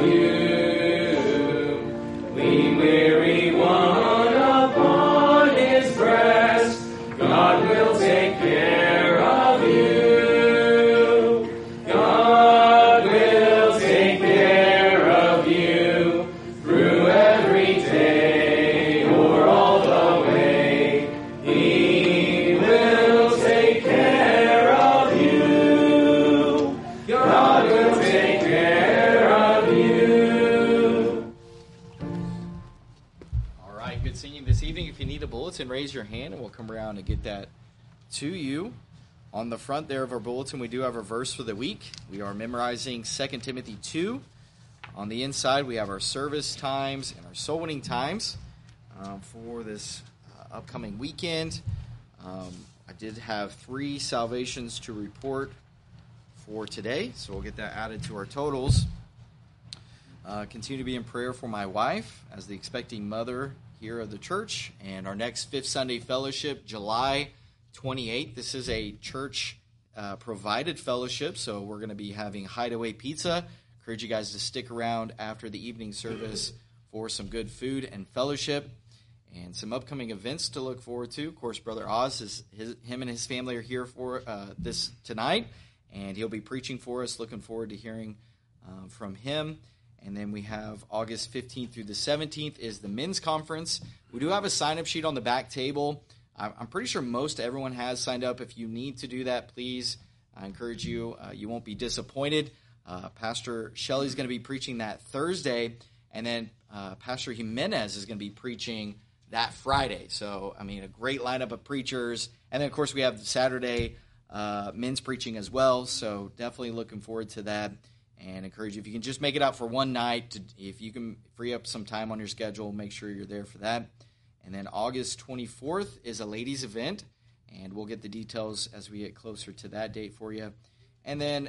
Raise your hand and we'll come around and get that to you. On the front there of our bulletin, we do have our verse for the week. We are memorizing 2 Timothy 2. On the inside, we have our service times and our soul winning times for this upcoming weekend. I did have 3 salvations to report for today, so we'll get that added to our totals. Continue to be in prayer for my wife as the expecting mother here of the church, and our next Fifth Sunday Fellowship, July 28th. This is a church provided fellowship, so we're going to be having Hideaway Pizza. Encourage you guys to stick around after the evening service for some good food and fellowship, and some upcoming events to look forward to. Of course, Brother Oz, him and his family are here for this tonight, and he'll be preaching for us. Looking forward to hearing from him. And then we have August 15th through the 17th is the men's conference. We do have a sign-up sheet on the back table. I'm pretty sure most everyone has signed up. If you need to do that, please, I encourage you. You won't be disappointed. Pastor Shelley's going to be preaching that Thursday, and then Pastor Jimenez is going to be preaching that Friday. So, I mean, a great lineup of preachers. And then, of course, we have the Saturday men's preaching as well. So definitely looking forward to that. And encourage you, if you can just make it out for one night, if you can free up some time on your schedule, make sure you're there for that. And then August 24th is a ladies' event, and we'll get the details as we get closer to that date for you. And then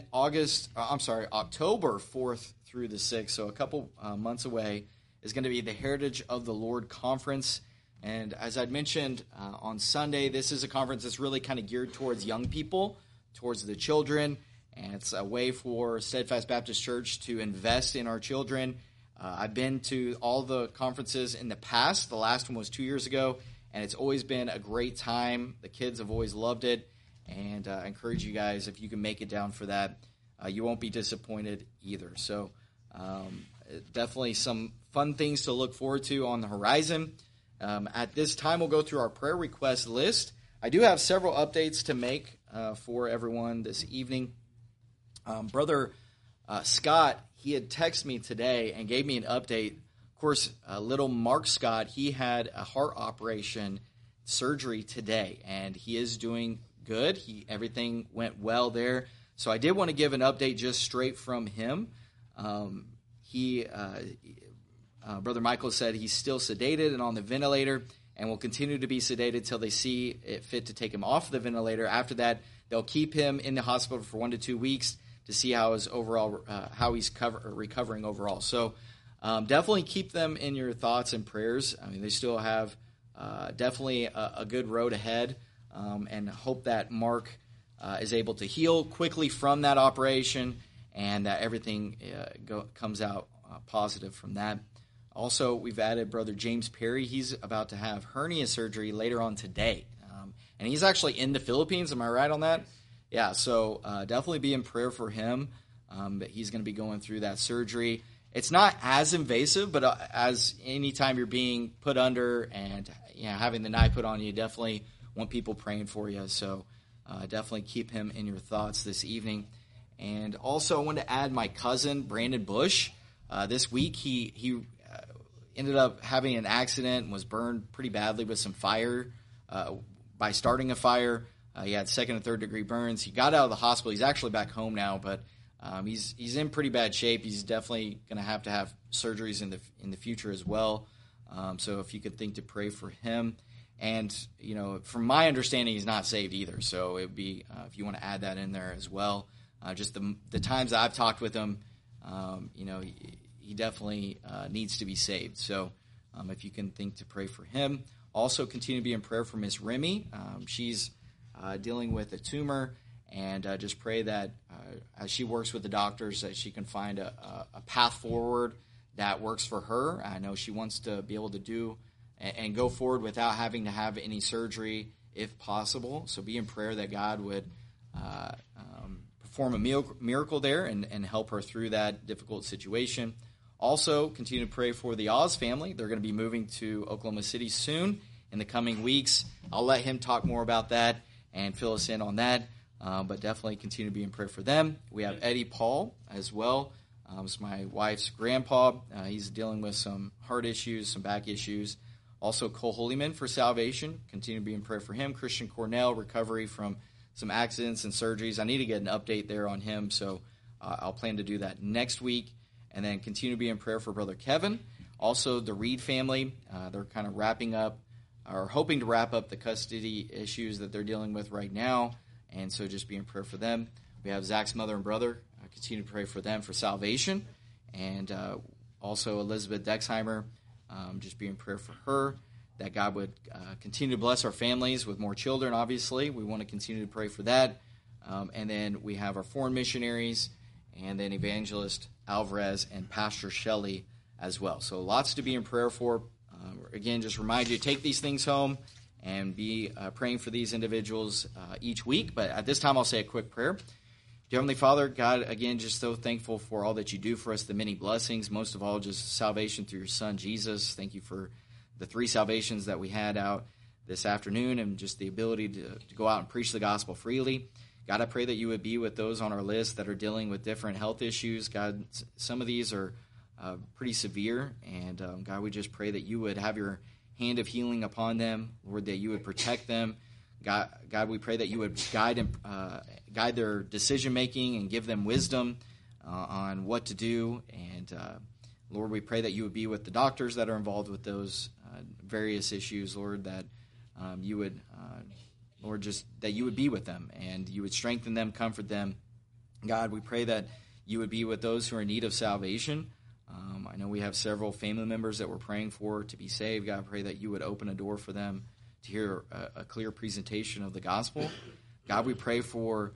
October 4th through the 6th, so a couple months away, is going to be the Heritage of the Lord Conference. And as I'd mentioned on Sunday, this is a conference that's really kind of geared towards young people, towards the children. And it's a way for Steadfast Baptist Church to invest in our children. I've been to all the conferences in the past. The last one was 2 years ago, and it's always been a great time. The kids have always loved it, and I encourage you guys, if you can make it down for that, you won't be disappointed either. So definitely some fun things to look forward to on the horizon. At this time, we'll go through our prayer request list. I do have several updates to make for everyone this evening. Brother Scott, he had texted me today and gave me an update. Of course, little Mark Scott, he had a heart operation surgery today, and he is doing good. Everything went well there. So I did want to give an update just straight from him. Brother Michael said he's still sedated and on the ventilator and will continue to be sedated till they see it fit to take him off the ventilator. After that, they'll keep him in the hospital for 1 to 2 weeks to see how he's recovering overall. So definitely keep them in your thoughts and prayers. I mean, they still have definitely a good road ahead, and hope that Mark is able to heal quickly from that operation and that everything comes out positive from that. Also, we've added Brother James Perry. He's about to have hernia surgery later on today, and he's actually in the Philippines. Am I right on that? Yeah, so definitely be in prayer for him. That he's going to be going through that surgery. It's not as invasive, but as anytime you're being put under and having the knife put on you, definitely want people praying for you. So definitely keep him in your thoughts this evening. And also, I want to add my cousin Brandon Bush. This week he ended up having an accident and was burned pretty badly with some fire by starting a fire. He had 2nd and 3rd degree burns. He got out of the hospital. He's actually back home now, but he's in pretty bad shape. He's definitely going to have surgeries in the future as well. So if you could think to pray for him. And, from my understanding, he's not saved either. So it would be, if you want to add that in there as well. Just the times that I've talked with him, he definitely needs to be saved. So if you can think to pray for him. Also continue to be in prayer for Miss Remy. She's dealing with a tumor, and just pray that as she works with the doctors, that she can find a path forward that works for her. I know she wants to be able to do and go forward without having to have any surgery if possible. So be in prayer that God would perform a miracle there and help her through that difficult situation. Also, continue to pray for the Oz family. They're going to be moving to Oklahoma City soon in the coming weeks. I'll let him talk more about that and fill us in on that. But definitely continue to be in prayer for them. We have Eddie Paul as well. It's my wife's grandpa. He's dealing with some heart issues, some back issues. Also, Cole Holyman for salvation. Continue to be in prayer for him. Christian Cornell, recovery from some accidents and surgeries. I need to get an update there on him, so I'll plan to do that next week. And then continue to be in prayer for Brother Kevin. Also, the Reed family. They're kind of wrapping up, or hoping to wrap up the custody issues that they're dealing with right now. And so just be in prayer for them. We have Zach's mother and brother. Continue to pray for them for salvation. And also Elizabeth Dexheimer, just be in prayer for her, that God would continue to bless our families with more children, obviously. We want to continue to pray for that. And then we have our foreign missionaries, and then Evangelist Alvarez and Pastor Shelley as well. So lots to be in prayer for. Again, just remind you, take these things home and be praying for these individuals each week. But at this time, I'll say a quick prayer. Dear Heavenly Father, God, again, just so thankful for all that you do for us, the many blessings, most of all, just salvation through your Son, Jesus. Thank you for the 3 salvations that we had out this afternoon and just the ability to go out and preach the gospel freely. God, I pray that you would be with those on our list that are dealing with different health issues. God, some of these are pretty severe, and God, we just pray that you would have your hand of healing upon them, Lord, that you would protect them. God, we pray that you would guide their decision-making and give them wisdom on what to do. And, Lord, we pray that you would be with the doctors that are involved with those various issues, Lord, that you would, Lord, just that you would be with them and you would strengthen them, comfort them. God, we pray that you would be with those who are in need of salvation. I know we have several family members that we're praying for to be saved. God, I pray that you would open a door for them to hear a clear presentation of the gospel. God, we pray for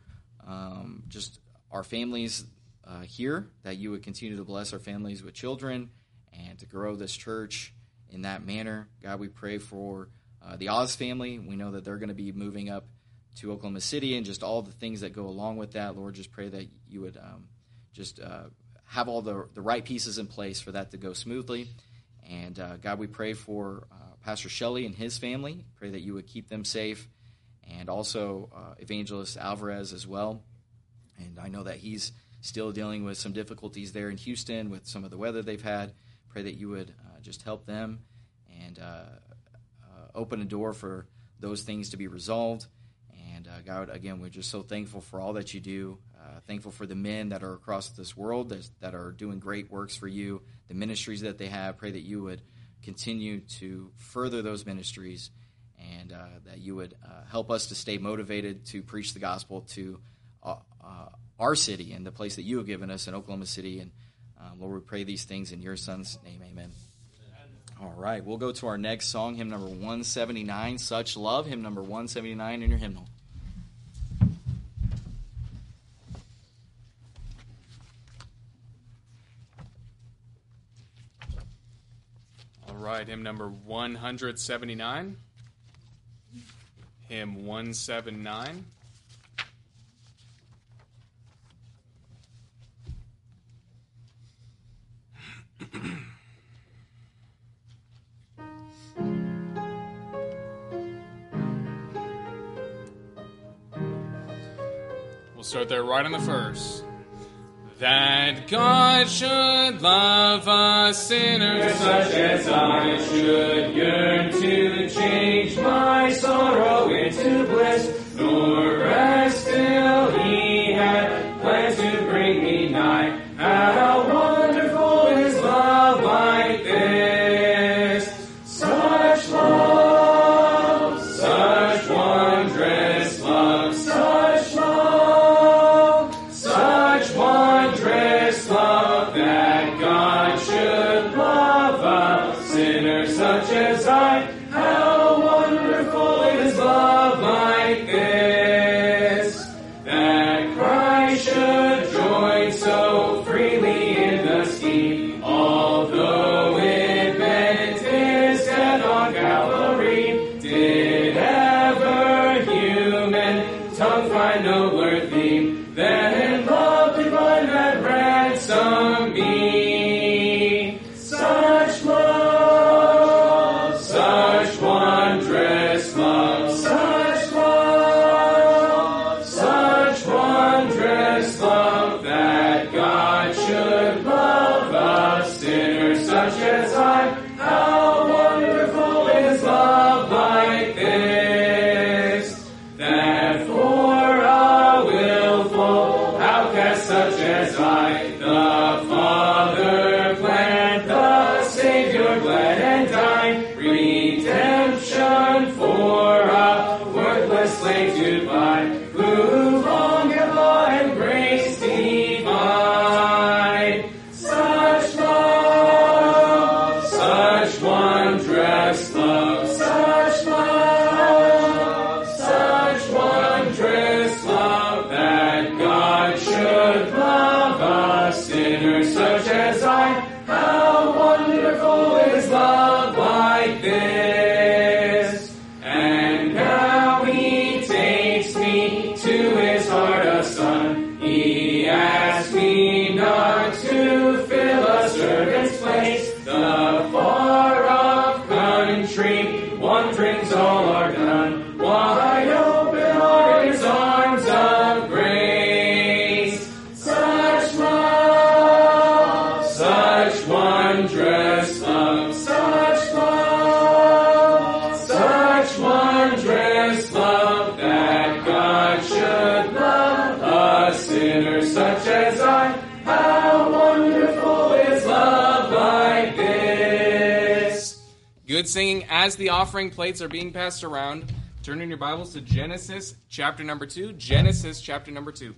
just our families here, that you would continue to bless our families with children and to grow this church in that manner. God, we pray for the Oz family. We know that they're going to be moving up to Oklahoma City and just all the things that go along with that. Lord, just pray that you would just have all the right pieces in place for that to go smoothly. And God, we pray for Pastor Shelley and his family. Pray that you would keep them safe. And also Evangelist Alvarez as well. And I know that he's still dealing with some difficulties there in Houston with some of the weather they've had. Pray that you would just help them and open a door for those things to be resolved. And God, again, we're just so thankful for all that you do. Thankful for the men that are across this world that are doing great works for you, the ministries that they have. Pray that you would continue to further those ministries and that you would help us to stay motivated to preach the gospel to our city and the place that you have given us in Oklahoma City. And Lord, we pray these things in your Son's name. Amen. All right, we'll go to our next song, hymn number 179, Such Love, hymn number 179 in your hymnal. All right, hymn number 179. Hymn 179. We'll start there right on the first. That God should love us sinners, such as I should yearn to change my sorrow into bliss, nor rest till He had plans to bring me nigh. How wonderful is love like this! Such love, such wondrous love, such love, such wondrous love, that God should love a sinner such as I. How wonderful is love like this! wondrous love, such wondrous love, that God should love a sinner such as I. How wonderful is love like this! And now He takes me to His heart a son. He asks me not to fill a servant's place. The far-off country wanderings all are done. Wide open are His arms of grace. Such love, such wondrous love, such wondrous love, that God should love a sinner such as I. How wonderful is love like this. Good singing as the offering plates are being passed around. Turn in your Bibles to Genesis chapter number 2. Genesis chapter number 2.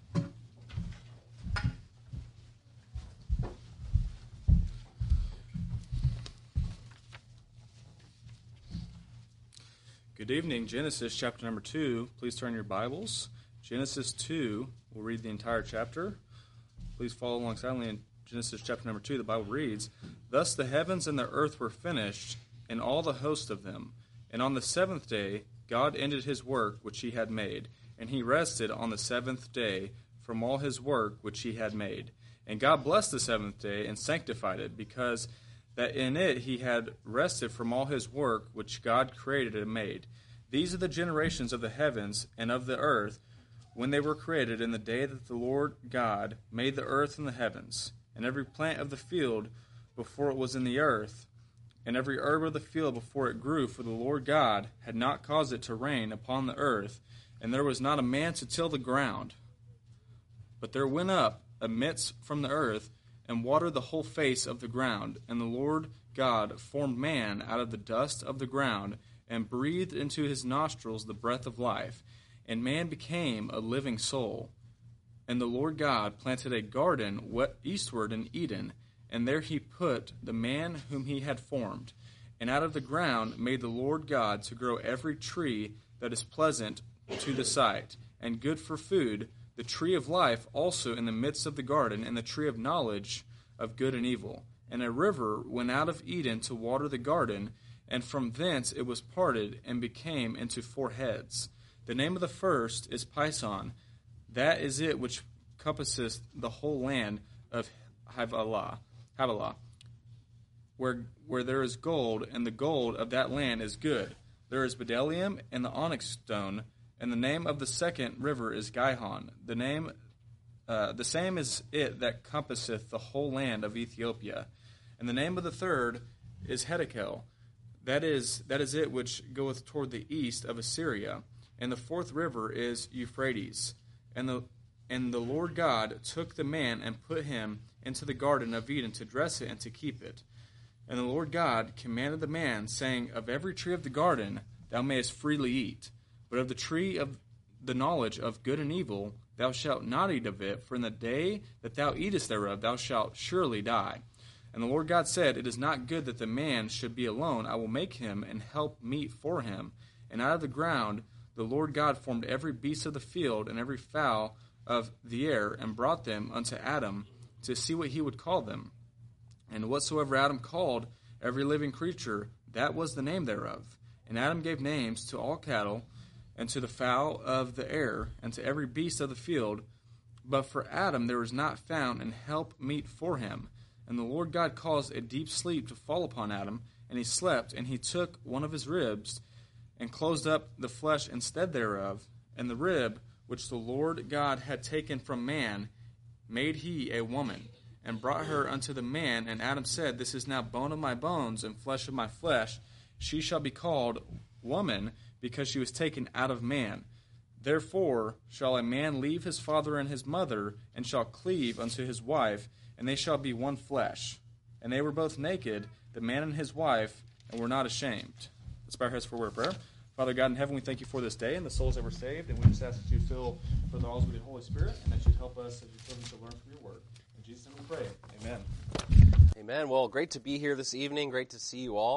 Good evening, Genesis chapter number 2. Please turn your Bibles. Genesis 2, we'll read the entire chapter. Please follow along silently in Genesis chapter number 2. The Bible reads, Thus the heavens and the earth were finished, and all the host of them. And on the seventh day God ended His work which He had made, and He rested on the seventh day from all His work which He had made. And God blessed the seventh day and sanctified it, because that in it He had rested from all His work which God created and made. These are the generations of the heavens and of the earth when they were created in the day that the Lord God made the earth and the heavens, and every plant of the field before it was in the earth, and every herb of the field before it grew, for the Lord God had not caused it to rain upon the earth, and there was not a man to till the ground. But there went up a mist from the earth, and watered the whole face of the ground. And the Lord God formed man out of the dust of the ground, and breathed into his nostrils the breath of life, and man became a living soul. And the Lord God planted a garden eastward in Eden, and there He put the man whom He had formed. And out of the ground made the Lord God to grow every tree that is pleasant to the sight, and good for food, the tree of life also in the midst of the garden, and the tree of knowledge of good and evil. And a river went out of Eden to water the garden, and from thence it was parted, and became into 4 heads. The name of the first is Pison. That is it which compasseth the whole land of Havilah, where there is gold, and the gold of that land is good. There is bdellium and the onyx stone, and the name of the second river is Gihon. The same is it that compasseth the whole land of Ethiopia. And the name of the third is Hiddekel. That is it which goeth toward the east of Assyria. And the fourth river is Euphrates. And the Lord God took the man and put him into the garden of Eden to dress it and to keep it. And the Lord God commanded the man, saying, Of every tree of the garden thou mayest freely eat, but of the tree of the knowledge of good and evil thou shalt not eat of it, for in the day that thou eatest thereof thou shalt surely die. And the Lord God said, It is not good that the man should be alone. I will make him and help meet for him. And out of the ground the Lord God formed every beast of the field and every fowl of the air, and brought them unto Adam to see what he would call them. And whatsoever Adam called every living creature, that was the name thereof. And Adam gave names to all cattle, and to the fowl of the air, and to every beast of the field. But for Adam there was not found an help meet for him. And the Lord God caused a deep sleep to fall upon Adam, and he slept, and he took one of his ribs, and closed up the flesh instead thereof. And the rib which the Lord God had taken from man made he a woman, and brought her unto the man. And Adam said, This is now bone of my bones, and flesh of my flesh. She shall be called woman, because she was taken out of man. Therefore shall a man leave his father and his mother, and shall cleave unto his wife, and they shall be one flesh. And they were both naked, the man and his wife, and were not ashamed. Let's bow our heads for a word of prayer. Father God in heaven, we thank you for this day and the souls that were saved, and we just ask that you fill for the halls with your Holy Spirit, and that you help us as your children to learn from your word. In Jesus' name we pray. Amen. Amen. Well, great to be here this evening. Great to see you all.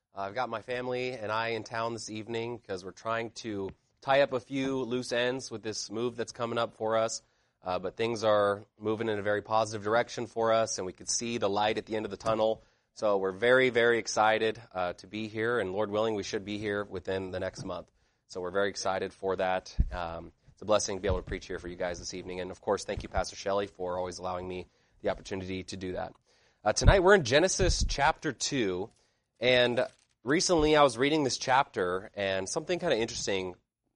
I've got my family and I in town this evening because we're trying to tie up a few loose ends with this move that's coming up for us. But things are moving in a very positive direction for us, and we could see the light at the end of the tunnel. So we're very, very excited to be here, and Lord willing, we should be here within the next month. So we're very excited for that. It's a blessing to be able to preach here for you guys this evening. And, of course, thank you, Pastor Shelley, for always allowing me the opportunity to do that. Tonight we're in Genesis chapter 2, and recently I was reading this chapter, and something kind of interesting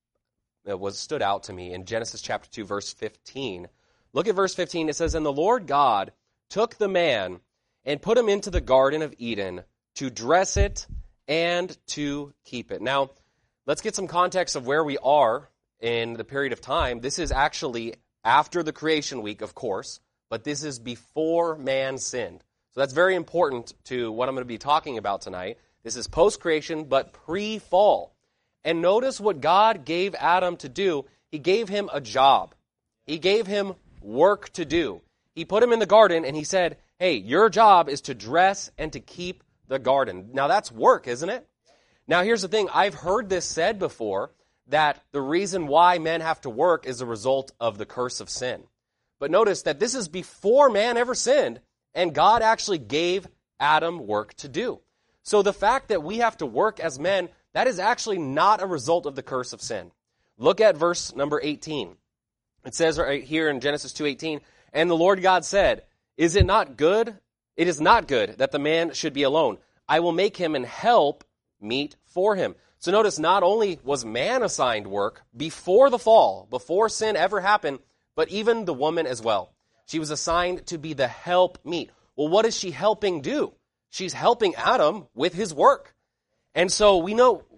stood out to me in Genesis chapter 2, verse 15. Look at verse 15. It says, "And the Lord God took the man and put him into the Garden of Eden to dress it and to keep it." Now, let's get some context of where we are in the period of time. This is actually after the creation week, of course, but this is before man sinned. So that's very important to what I'm going to be talking about tonight. This is post-creation, but pre-fall. And notice what God gave Adam to do. He gave him a job. He gave him work to do. He put him in the garden, and he said, hey, your job is to dress and to keep the garden. Now, that's work, isn't it? Now, here's the thing. I've heard this said before, that the reason why men have to work is a result of the curse of sin. But notice that this is before man ever sinned, and God actually gave Adam work to do. So the fact that we have to work as men, that is actually not a result of the curse of sin. Look at verse number 18. It says right here in Genesis 2:18, "And the Lord God said, Is it not good? It is not good that the man should be alone. I will make him an help meet for him." So notice, not only was man assigned work before the fall, before sin ever happened, but even the woman as well. She was assigned to be the help meet. Well, what is she helping do? She's helping Adam with his work. And so we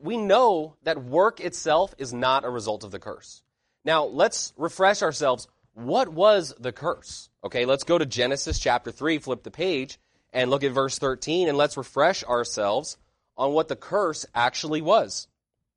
know that work itself is not a result of the curse. Now, let's refresh ourselves. What was the curse? Okay, let's go to Genesis chapter 3, flip the page, and look at verse 13, and let's refresh ourselves on what the curse actually was.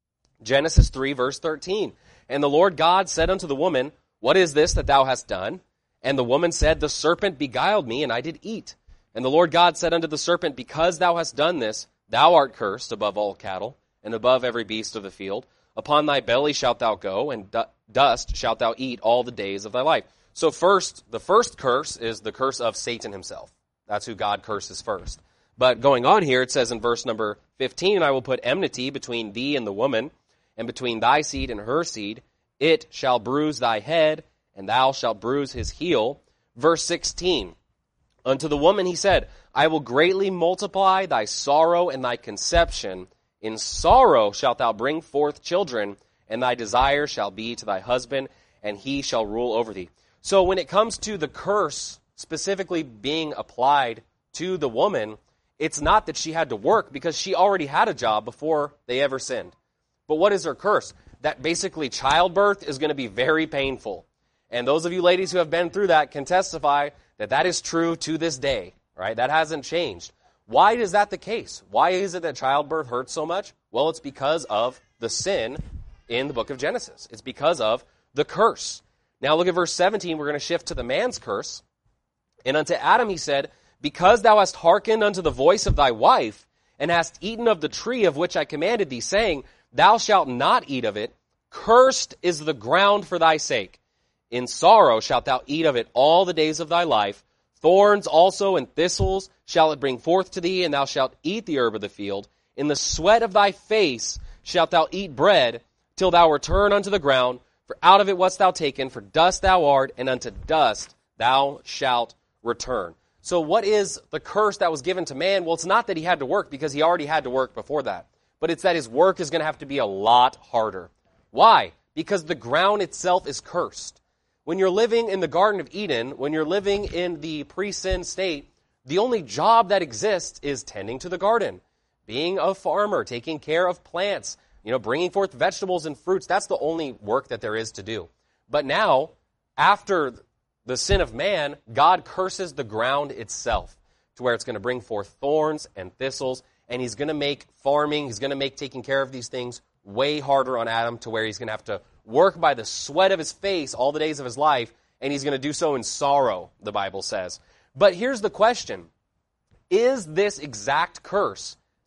Genesis 3, verse 13. "And the Lord God said unto the woman, What is this that thou hast done? And the woman said, The serpent beguiled me, and I did eat. And the Lord God said unto the serpent, Because thou hast done this, thou art cursed above all cattle, and above every beast of the field. Upon thy belly shalt thou go, and dust shalt thou eat all the days of thy life." So the first curse is the curse of Satan himself. That's who God curses first. But going on here, it says in verse number 15, "I will put enmity between thee and the woman, and between thy seed and her seed. It shall bruise thy head, and thou shalt bruise his heel." Verse 16, "Unto the woman he said, I will greatly multiply thy sorrow and thy conception. In sorrow shalt thou bring forth children, and thy desire shall be to thy husband, and he shall rule over thee." So when it comes to the curse specifically being applied to the woman, it's not that she had to work, because she already had a job before they ever sinned. But what is her curse? That basically childbirth is going to be very painful. And those of you ladies who have been through that can testify that that is true to this day, right? That hasn't changed. Why is that the case? Why is it that childbirth hurts so much? Well, it's because of the sin in the book of Genesis. It's because of the curse. Now look at verse 17. We're going to shift to the man's curse. "And unto Adam he said, Because thou hast hearkened unto the voice of thy wife, and hast eaten of the tree of which I commanded thee, saying, Thou shalt not eat of it, cursed is the ground for thy sake. In sorrow shalt thou eat of it all the days of thy life. Thorns also and thistles shall it bring forth to thee, and thou shalt eat the herb of the field. In the sweat of thy face shalt thou eat bread, till thou return unto the ground. For out of it wast thou taken, for dust thou art, and unto dust thou shalt return." So what is the curse that was given to man? Well, it's not that he had to work, because he already had to work before that. But it's that his work is going to have to be a lot harder. Why? Because the ground itself is cursed. When you're living in the Garden of Eden, when you're living in the pre-sin state, the only job that exists is tending to the garden, being a farmer, taking care of plants, bringing forth vegetables and fruits. That's the only work that there is to do. But now, after the sin of man, God curses the ground itself to where it's going to bring forth thorns and thistles, and he's going to make farming, he's going to make taking care of these things way harder on Adam, to where he's going to have to work by the sweat of his face all the days of his life, and he's going to do so in sorrow, the Bible says. But here's the question. Is this exact curse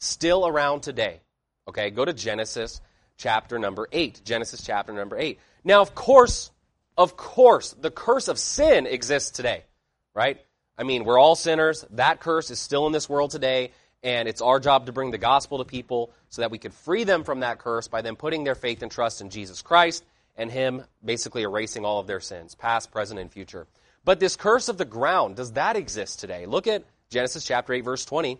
still around today. Okay, go to Genesis chapter number 8. Genesis chapter number 8. Now, of course, the curse of sin exists today, right? I mean, we're all sinners. That curse is still in this world today, and it's our job to bring the gospel to people so that we could free them from that curse by them putting their faith and trust in Jesus Christ and Him basically erasing all of their sins, past, present, and future. But this curse of the ground, does that exist today? Look at Genesis chapter 8, verse 20.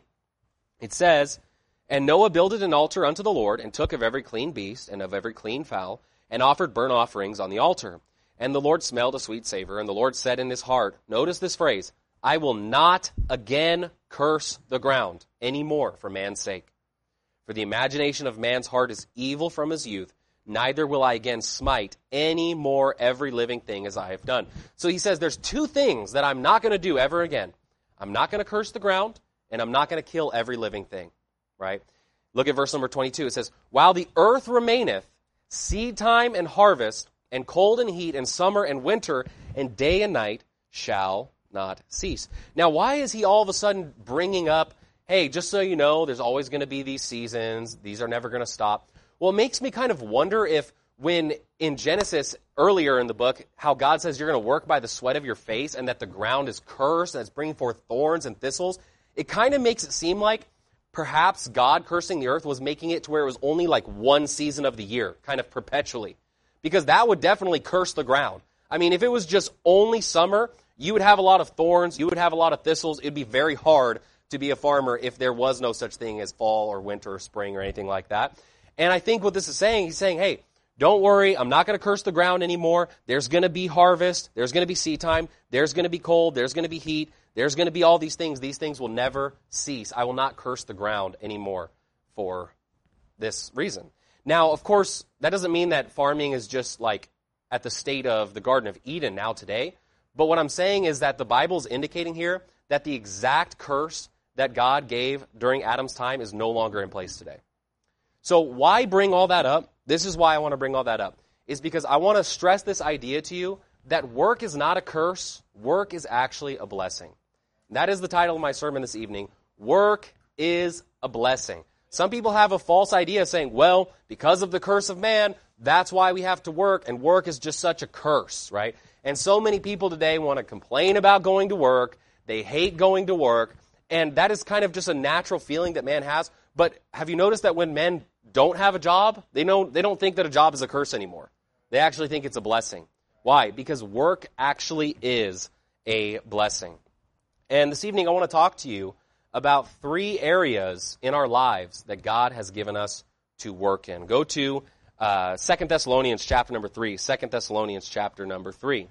It says, "And Noah builded an altar unto the Lord, and took of every clean beast and of every clean fowl, and offered burnt offerings on the altar. And the Lord smelled a sweet savor, and the Lord said in his heart," notice this phrase, "I will not again curse the ground any more for man's sake. For the imagination of man's heart is evil from his youth, neither will I again smite any more every living thing as I have done." So he says there's two things that I'm not going to do ever again. I'm not going to curse the ground, and I'm not going to kill every living thing, right? Look at verse number 22. It says, "While the earth remaineth, seed time and harvest, and cold and heat, and summer and winter, and day and night shall not cease." Now, why is he all of a sudden bringing up, hey, just so you know, there's always going to be these seasons. These are never going to stop. Well, it makes me kind of wonder if when in Genesis, earlier in the book, how God says you're going to work by the sweat of your face and that the ground is cursed and it's bringing forth thorns and thistles, it kind of makes it seem like perhaps God cursing the earth was making it to where it was only like one season of the year, kind of perpetually. Because that would definitely curse the ground. I mean, if it was just only summer, you would have a lot of thorns, you would have a lot of thistles. It'd be very hard to be a farmer if there was no such thing as fall or winter or spring or anything like that. And I think what this is saying, he's saying, hey, don't worry, I'm not going to curse the ground anymore. There's going to be harvest. There's going to be seed time. There's going to be cold. There's going to be heat. There's going to be all these things. These things will never cease. I will not curse the ground anymore for this reason. Now, of course, that doesn't mean that farming is just like at the state of the Garden of Eden now today. But what I'm saying is that the Bible is indicating here that the exact curse that God gave during Adam's time is no longer in place today. So why bring all that up? This is why I want to bring all that up, is because I want to stress this idea to you that work is not a curse. Work is actually a blessing. And that is the title of my sermon this evening. Work is a blessing. Some people have a false idea saying, well, because of the curse of man, that's why we have to work, and work is just such a curse, right? And so many people today want to complain about going to work. They hate going to work, and that is kind of just a natural feeling that man has. But have you noticed that when men don't have a job, they don't think that a job is a curse anymore. They actually think it's a blessing. Why? Because work actually is a blessing. And this evening I want to talk to you about 3 areas in our lives that God has given us to work in. Go to 2 Thessalonians chapter number 3. 2 Thessalonians chapter number 3.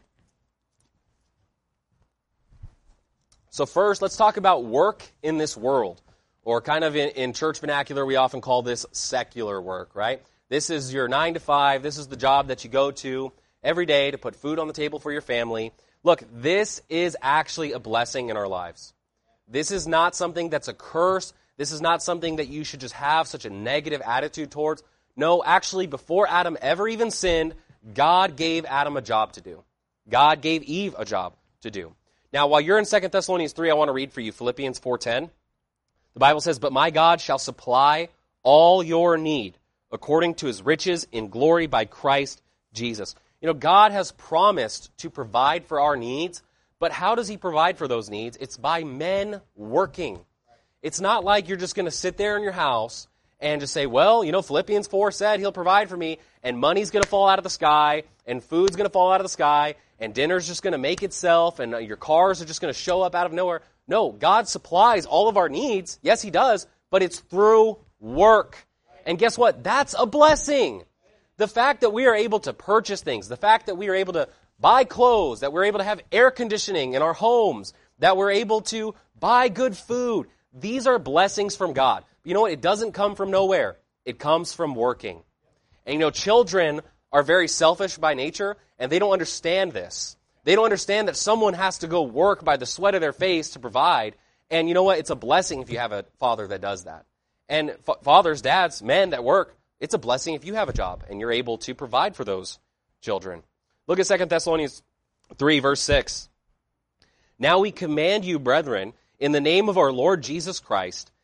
So first, let's talk about work in this world. Or kind of in church vernacular, we often call this secular work, right? This is your 9 to 5. This is the job that you go to every day to put food on the table for your family. Look, this is actually a blessing in our lives. This is not something that's a curse. This is not something that you should just have such a negative attitude towards. No, actually, before Adam ever even sinned, God gave Adam a job to do. God gave Eve a job to do. Now, while you're in 2 Thessalonians 3, I want to read for you Philippians 4:10. The Bible says, "But my God shall supply all your need according to his riches in glory by Christ Jesus." You know, God has promised to provide for our needs, but how does he provide for those needs? It's by men working. It's not like you're just going to sit there in your house and just say, well, you know, Philippians 4 said he'll provide for me, and money's going to fall out of the sky, and food's going to fall out of the sky, and dinner's just going to make itself, and your cars are just going to show up out of nowhere. No, God supplies all of our needs. Yes, he does, but it's through work. And guess what? That's a blessing. The fact that we are able to purchase things, the fact that we are able to buy clothes, that we're able to have air conditioning in our homes, that we're able to buy good food, these are blessings from God. You know what? It doesn't come from nowhere. It comes from working. And you know, children are very selfish by nature, and they don't understand this. They don't understand that someone has to go work by the sweat of their face to provide. And you know what? It's a blessing if you have a father that does that. And fathers, dads, men that work, it's a blessing if you have a job and you're able to provide for those children. Look at 2 Thessalonians 3, verse 6. "Now we command you, brethren, in the name of our Lord Jesus Christ,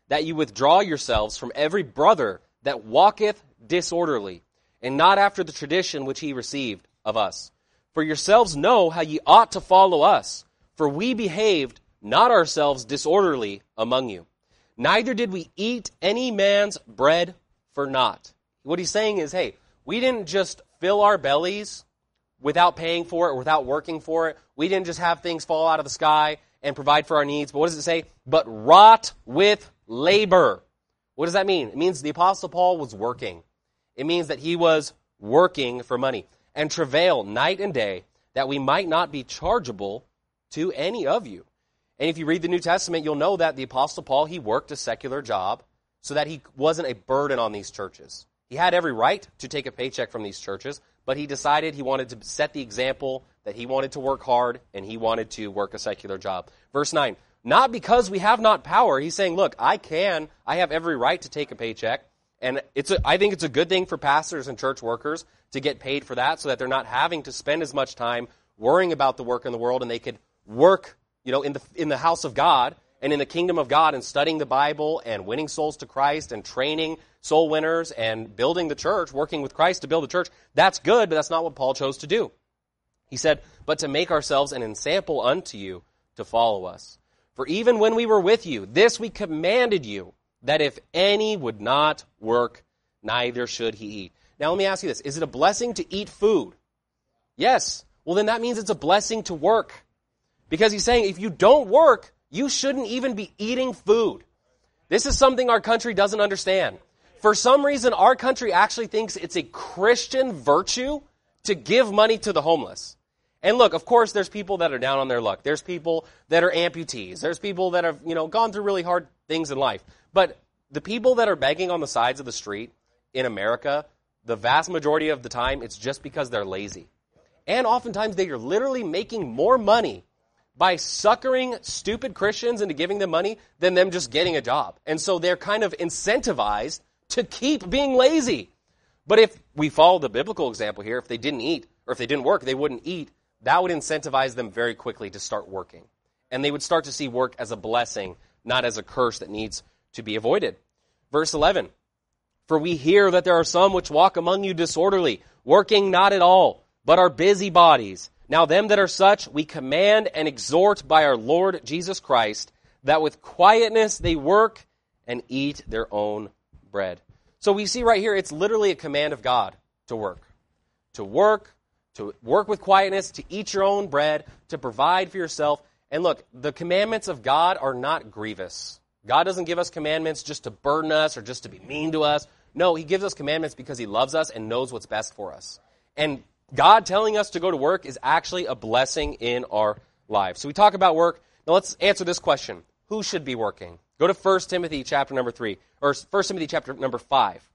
that you withdraw yourselves from every brother that walketh disorderly, and not after the tradition which he received of us. For yourselves know how ye ought to follow us, for we behaved not ourselves disorderly among you. Neither did we eat any man's bread for naught. What he's saying is, hey, we didn't just fill our bellies without paying for it or without working for it. We didn't just have things fall out of the sky and provide for our needs. But what does it say? But wrought with labor. What does that mean? It means the Apostle Paul was working. It means that he was working for money. And travail night and day, that we might not be chargeable to any of you. And if you read the New Testament, you'll know that the Apostle Paul, he worked a secular job so that he wasn't a burden on these churches. He had every right to take a paycheck from these churches, but he decided he wanted to set the example that he wanted to work hard and he wanted to work a secular job. Verse 9, not because we have not power. He's saying, look, I have every right to take a paycheck. And I think it's a good thing for pastors and church workers to get paid for that so that they're not having to spend as much time worrying about the work in the world, and they could work, in the house of God and in the kingdom of God and studying the Bible and winning souls to Christ and training soul winners and building the church, working with Christ to build the church. That's good, but that's not what Paul chose to do. He said, but to make ourselves an ensample unto you to follow us. For even when we were with you, this we commanded you, that if any would not work, neither should he eat. Now let me ask you this. Is it a blessing to eat food? Yes. Well, then that means it's a blessing to work. Because he's saying if you don't work, you shouldn't even be eating food. This is something our country doesn't understand. For some reason, our country actually thinks it's a Christian virtue to give money to the homeless. And look, of course, there's people that are down on their luck. There's people that are amputees. There's people that have, gone through really hard things in life. But the people that are begging on the sides of the street in America, the vast majority of the time, it's just because they're lazy. And oftentimes they are literally making more money by suckering stupid Christians into giving them money than them just getting a job. And so they're kind of incentivized to keep being lazy. But if we follow the biblical example here, if they didn't eat, or if they didn't work, they wouldn't eat, that would incentivize them very quickly to start working. And they would start to see work as a blessing, not as a curse that needs to be avoided. Verse 11, for we hear that there are some which walk among you disorderly, working not at all, but are busybodies. Now them that are such we command and exhort by our Lord Jesus Christ, that with quietness they work and eat their own bread. So we see right here, it's literally a command of God to work. To work with quietness, to eat your own bread, to provide for yourself. And look, the commandments of God are not grievous. God doesn't give us commandments just to burden us or just to be mean to us. No, he gives us commandments because he loves us and knows what's best for us. And God telling us to go to work is actually a blessing in our lives. So we talk about work. Now let's answer this question. Who should be working? Go to 1 Timothy chapter number 3, or 1 Timothy chapter number 5.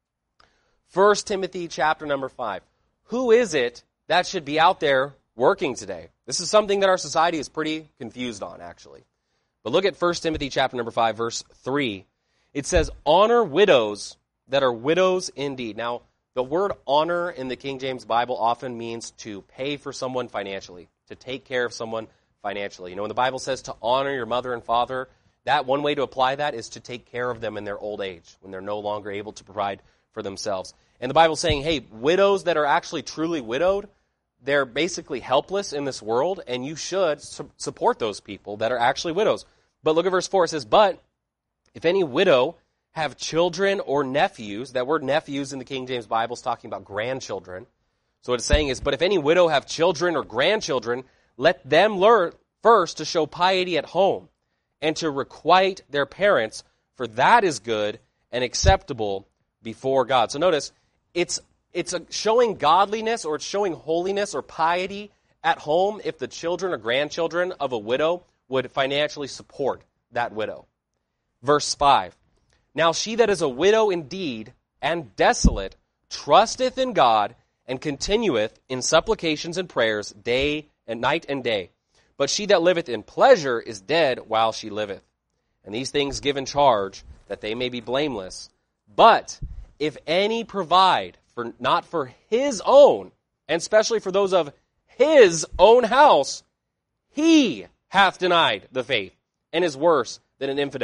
1 Timothy chapter number 5. Who is it that should be out there working today? This is something that our society is pretty confused on, actually. But look at 1 Timothy chapter number 5, verse 3. It says, honor widows that are widows indeed. Now, the word honor in the King James Bible often means to pay for someone financially, to take care of someone financially. When the Bible says to honor your mother and father, that one way to apply that is to take care of them in their old age, when they're no longer able to provide for themselves. And the Bible's saying, hey, widows that are actually truly widowed, they're basically helpless in this world, and you should support those people that are actually widows. But look at verse 4. It says, but if any widow have children or nephews, that word nephews in the King James Bible is talking about grandchildren. So what it's saying is, but if any widow have children or grandchildren, let them learn first to show piety at home and to requite their parents, for that is good and acceptable before God. So notice, it's showing godliness, or it's showing holiness or piety at home if the children or grandchildren of a widow would financially support that widow. Verse 5. Now she that is a widow indeed and desolate trusteth in God and continueth in supplications and prayers day and night and day. But she that liveth in pleasure is dead while she liveth. And these things give in charge, that they may be blameless. But if any provide not for his own, and especially for those of his own house, he hath denied the faith, and is worse than an infidel.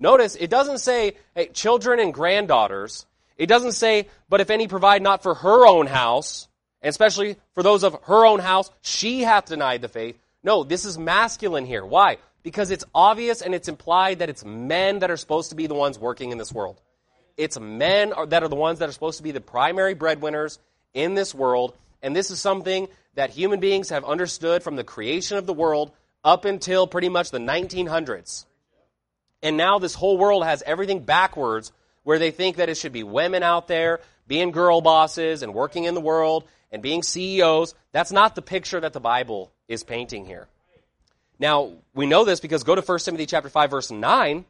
Notice, it doesn't say, hey, children and granddaughters. It doesn't say, but if any provide not for her own house, and especially for those of her own house, she hath denied the faith. No, this is masculine here. Why? Because it's obvious and it's implied that it's men that are supposed to be the ones working in this world. It's men that are the ones that are supposed to be the primary breadwinners in this world. And this is something that human beings have understood from the creation of the world up until pretty much the 1900s. And now this whole world has everything backwards, where they think that it should be women out there being girl bosses and working in the world and being CEOs. That's not the picture that the Bible is painting here. Now, we know this because go to 1 Timothy chapter 5, verse 9.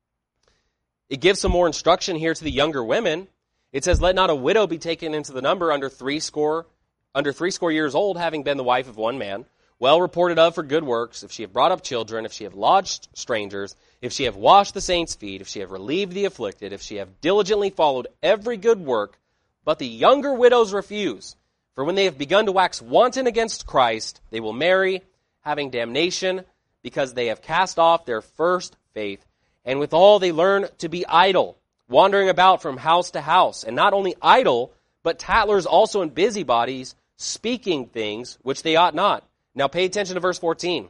It gives some more instruction here to the younger women. It says, let not a widow be taken into the number under threescore years old, having been the wife of one man, well reported of for good works, if she have brought up children, if she have lodged strangers, if she have washed the saints' feet, if she have relieved the afflicted, if she have diligently followed every good work. But the younger widows refuse. For when they have begun to wax wanton against Christ, they will marry, having damnation, because they have cast off their first faith. And withal they learn to be idle, wandering about from house to house. And not only idle, but tattlers also and busybodies, speaking things which they ought not. Now pay attention to verse 14.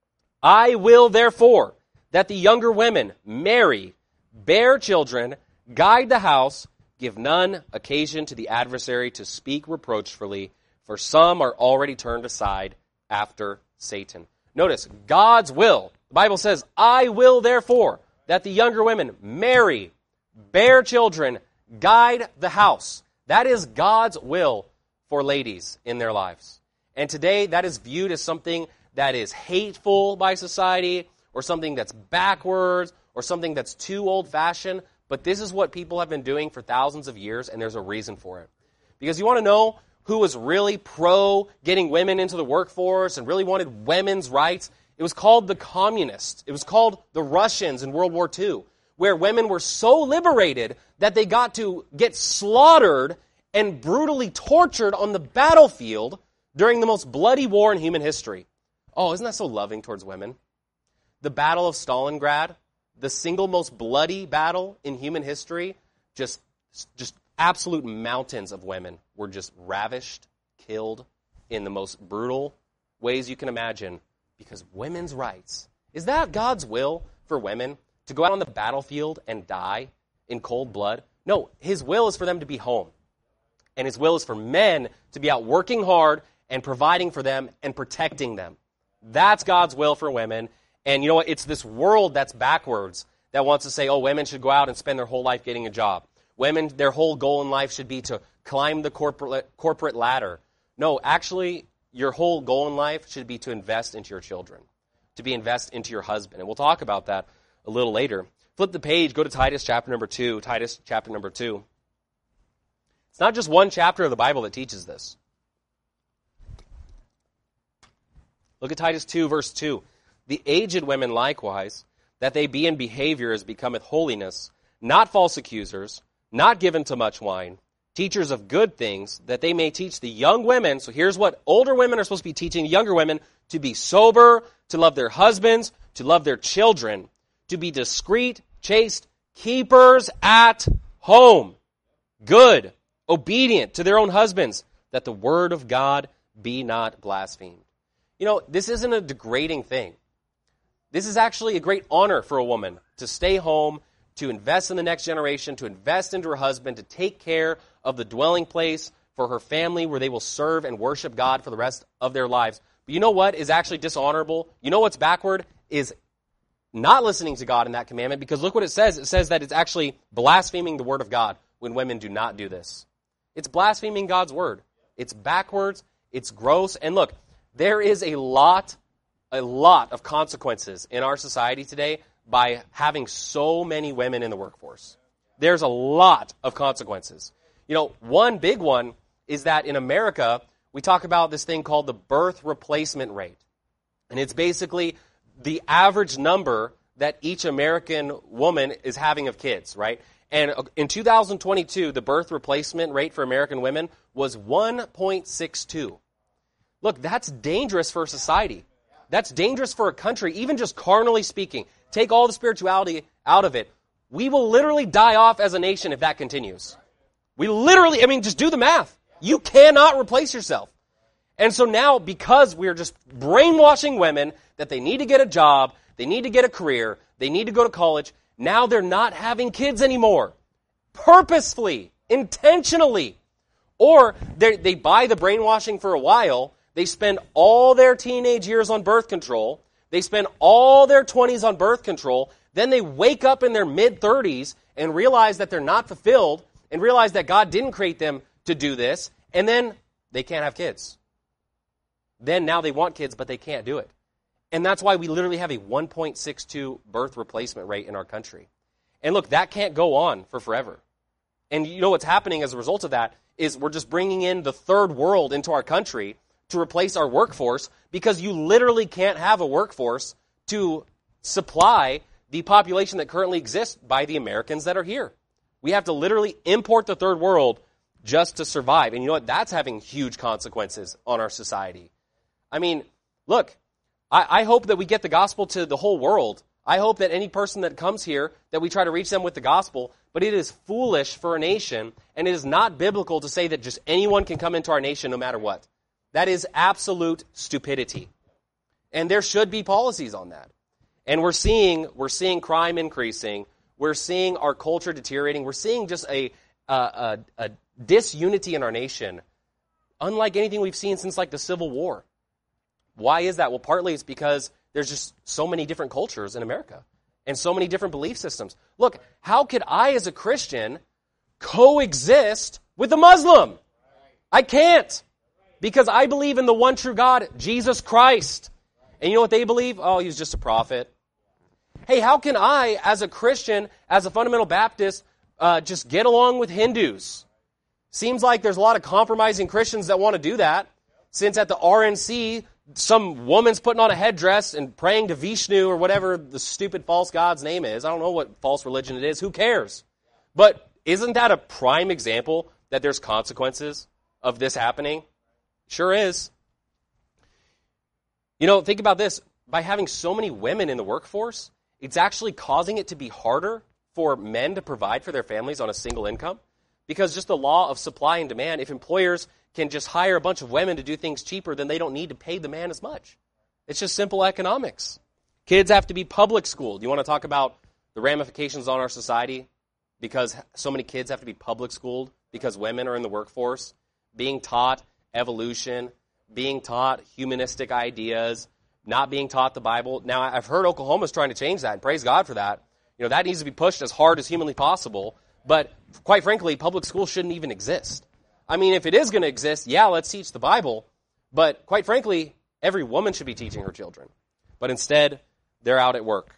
I will therefore that the younger women marry, bear children, guide the house, give none occasion to the adversary to speak reproachfully, for some are already turned aside after Satan. Notice, God's will. The Bible says, I will therefore that the younger women marry, bear children, guide the house. That is God's will for ladies in their lives. And today that is viewed as something that is hateful by society, or something that's backwards, or something that's too old-fashioned. But this is what people have been doing for thousands of years, and there's a reason for it. Because you want to know who was really pro getting women into the workforce and really wanted women's rights? It was called the communists. It was called the Russians in World War II, where women were so liberated that they got to get slaughtered and brutally tortured on the battlefield during the most bloody war in human history. Oh, isn't that so loving towards women? The Battle of Stalingrad, the single most bloody battle in human history, just absolute mountains of women were just ravished, killed in the most brutal ways you can imagine because women's rights. Is that God's will for women to go out on the battlefield and die in cold blood? No, his will is for them to be home. And his will is for men to be out working hard and providing for them and protecting them. That's God's will for women. And you know what? It's this world that's backwards that wants to say, oh, women should go out and spend their whole life getting a job. Women, their whole goal in life should be to climb the corporate ladder. No, actually, your whole goal in life should be to invest into your children, to be invest into your husband. And we'll talk about that a little later. Flip the page, go to Titus chapter number 2. Titus chapter number 2. It's not just one chapter of the Bible that teaches this. Look at Titus 2, verse 2. The aged women likewise, that they be in behavior as becometh holiness, not false accusers, not given to much wine, teachers of good things, that they may teach the young women. So here's what older women are supposed to be teaching younger women: to be sober, to love their husbands, to love their children, to be discreet, chaste, keepers at home, good, obedient to their own husbands, that the word of God be not blasphemed. You know, this isn't a degrading thing. This is actually a great honor for a woman to stay home, to invest in the next generation, to invest into her husband, to take care of the dwelling place for her family where they will serve and worship God for the rest of their lives. But you know what is actually dishonorable? You know what's backward? Is not listening to God in that commandment, because look what it says. It says that it's actually blaspheming the word of God when women do not do this. It's blaspheming God's word. It's backwards. It's gross. And look, there is a lot of consequences in our society today by having so many women in the workforce. There's a lot of consequences. You know, one big one is that in America, we talk about this thing called the birth replacement rate. And it's basically the average number that each American woman is having of kids, right? And in 2022, the birth replacement rate for American women was 1.62. Look, that's dangerous for society. That's dangerous for a country, even just carnally speaking. Take all the spirituality out of it. We will literally die off as a nation if that continues. We literally, just do the math. You cannot replace yourself. And so now, because we're just brainwashing women that they need to get a job, they need to get a career, they need to go to college, now they're not having kids anymore. Purposefully, intentionally. Or they buy the brainwashing for a while, they spend all their teenage years on birth control, they spend all their 20s on birth control, then they wake up in their mid-30s and realize that they're not fulfilled and realize that God didn't create them to do this, and then they can't have kids. Then now they want kids, but they can't do it. And that's why we literally have a 1.62 birth replacement rate in our country. And look, that can't go on for forever. And you know what's happening as a result of that is we're just bringing in the third world into our country to replace our workforce, because you literally can't have a workforce to supply the population that currently exists by the Americans that are here. We have to literally import the third world just to survive. And you know what? That's having huge consequences on our society. Look, I hope that we get the gospel to the whole world. I hope that any person that comes here, that we try to reach them with the gospel, but it is foolish for a nation, and it is not biblical to say that just anyone can come into our nation no matter what. That is absolute stupidity. And there should be policies on that. And we're seeing crime increasing. We're seeing our culture deteriorating. We're seeing just a disunity in our nation, unlike anything we've seen since like the Civil War. Why is that? Well, partly it's because there's just so many different cultures in America and so many different belief systems. Look, how could I as a Christian coexist with a Muslim? I can't, because I believe in the one true God, Jesus Christ. And you know what they believe? Oh, he's just a prophet. Hey, how can I, as a Christian, as a fundamental Baptist, just get along with Hindus? Seems like there's a lot of compromising Christians that want to do that, since at the RNC, some woman's putting on a headdress and praying to Vishnu or whatever the stupid false god's name is. I don't know what false religion it is. Who cares? But isn't that a prime example that there's consequences of this happening? Sure is. Think about this. By having so many women in the workforce, it's actually causing it to be harder for men to provide for their families on a single income. Because just the law of supply and demand, if employers can just hire a bunch of women to do things cheaper, then they don't need to pay the man as much. It's just simple economics. Kids have to be public schooled. You want to talk about the ramifications on our society? Because so many kids have to be public schooled because women are in the workforce, being taught evolution, being taught humanistic ideas, not being taught the Bible. Now, I've heard Oklahoma's trying to change that, and praise God for that. That needs to be pushed as hard as humanly possible. But quite frankly, public school shouldn't even exist. If it is going to exist, yeah, let's teach the Bible. But quite frankly, every woman should be teaching her children. But instead, they're out at work.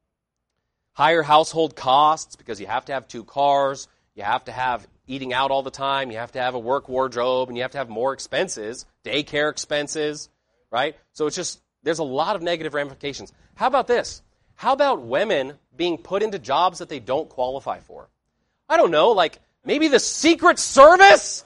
Higher household costs, because you have to have 2 cars, you have to have eating out all the time, you have to have a work wardrobe, and you have to have more expenses, daycare expenses, right? So there's a lot of negative ramifications. How about this? How about women being put into jobs that they don't qualify for? I don't know, maybe the Secret Service?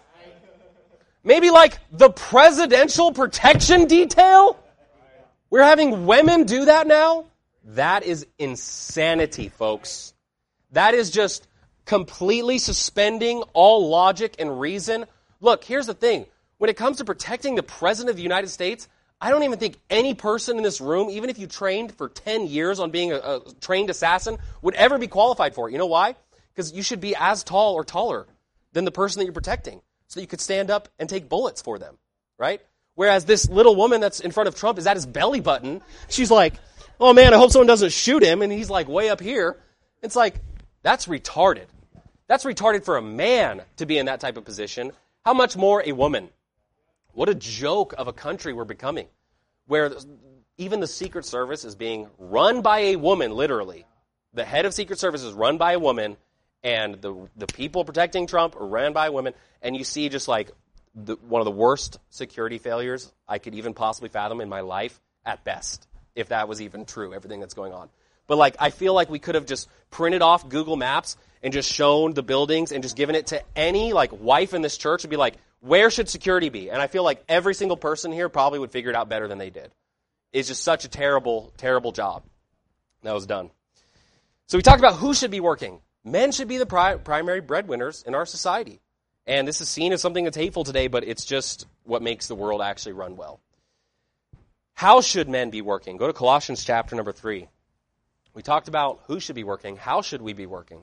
Maybe the Presidential Protection Detail? We're having women do that now? That is insanity, folks. That is just completely suspending all logic and reason. Look, here's the thing. When it comes to protecting the President of the United States, I don't even think any person in this room, even if you trained for 10 years on being a trained assassin, would ever be qualified for it. You know why? Because you should be as tall or taller than the person that you're protecting, so that you could stand up and take bullets for them, right? Whereas this little woman that's in front of Trump is at his belly button. She's like, oh man, I hope someone doesn't shoot him. And he's way up here. It's that's retarded. That's retarded for a man to be in that type of position. How much more a woman? What a joke of a country we're becoming, where even the Secret Service is being run by a woman, literally. The head of Secret Service is run by a woman, and the people protecting Trump are ran by women, and you see just one of the worst security failures I could even possibly fathom in my life, at best, if that was even true, everything that's going on. But I feel like we could have just printed off Google Maps and just shown the buildings and just given it to any wife in this church and be where should security be? And I feel like every single person here probably would figure it out better than they did. It's just such a terrible, terrible job that was done. So we talked about who should be working. Men should be the primary breadwinners in our society. And this is seen as something that's hateful today, but it's just what makes the world actually run well. How should men be working? Go to Colossians chapter number 3. We talked about who should be working. How should we be working?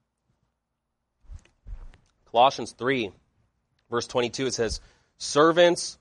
Colossians 3, verse 22, it says, servants,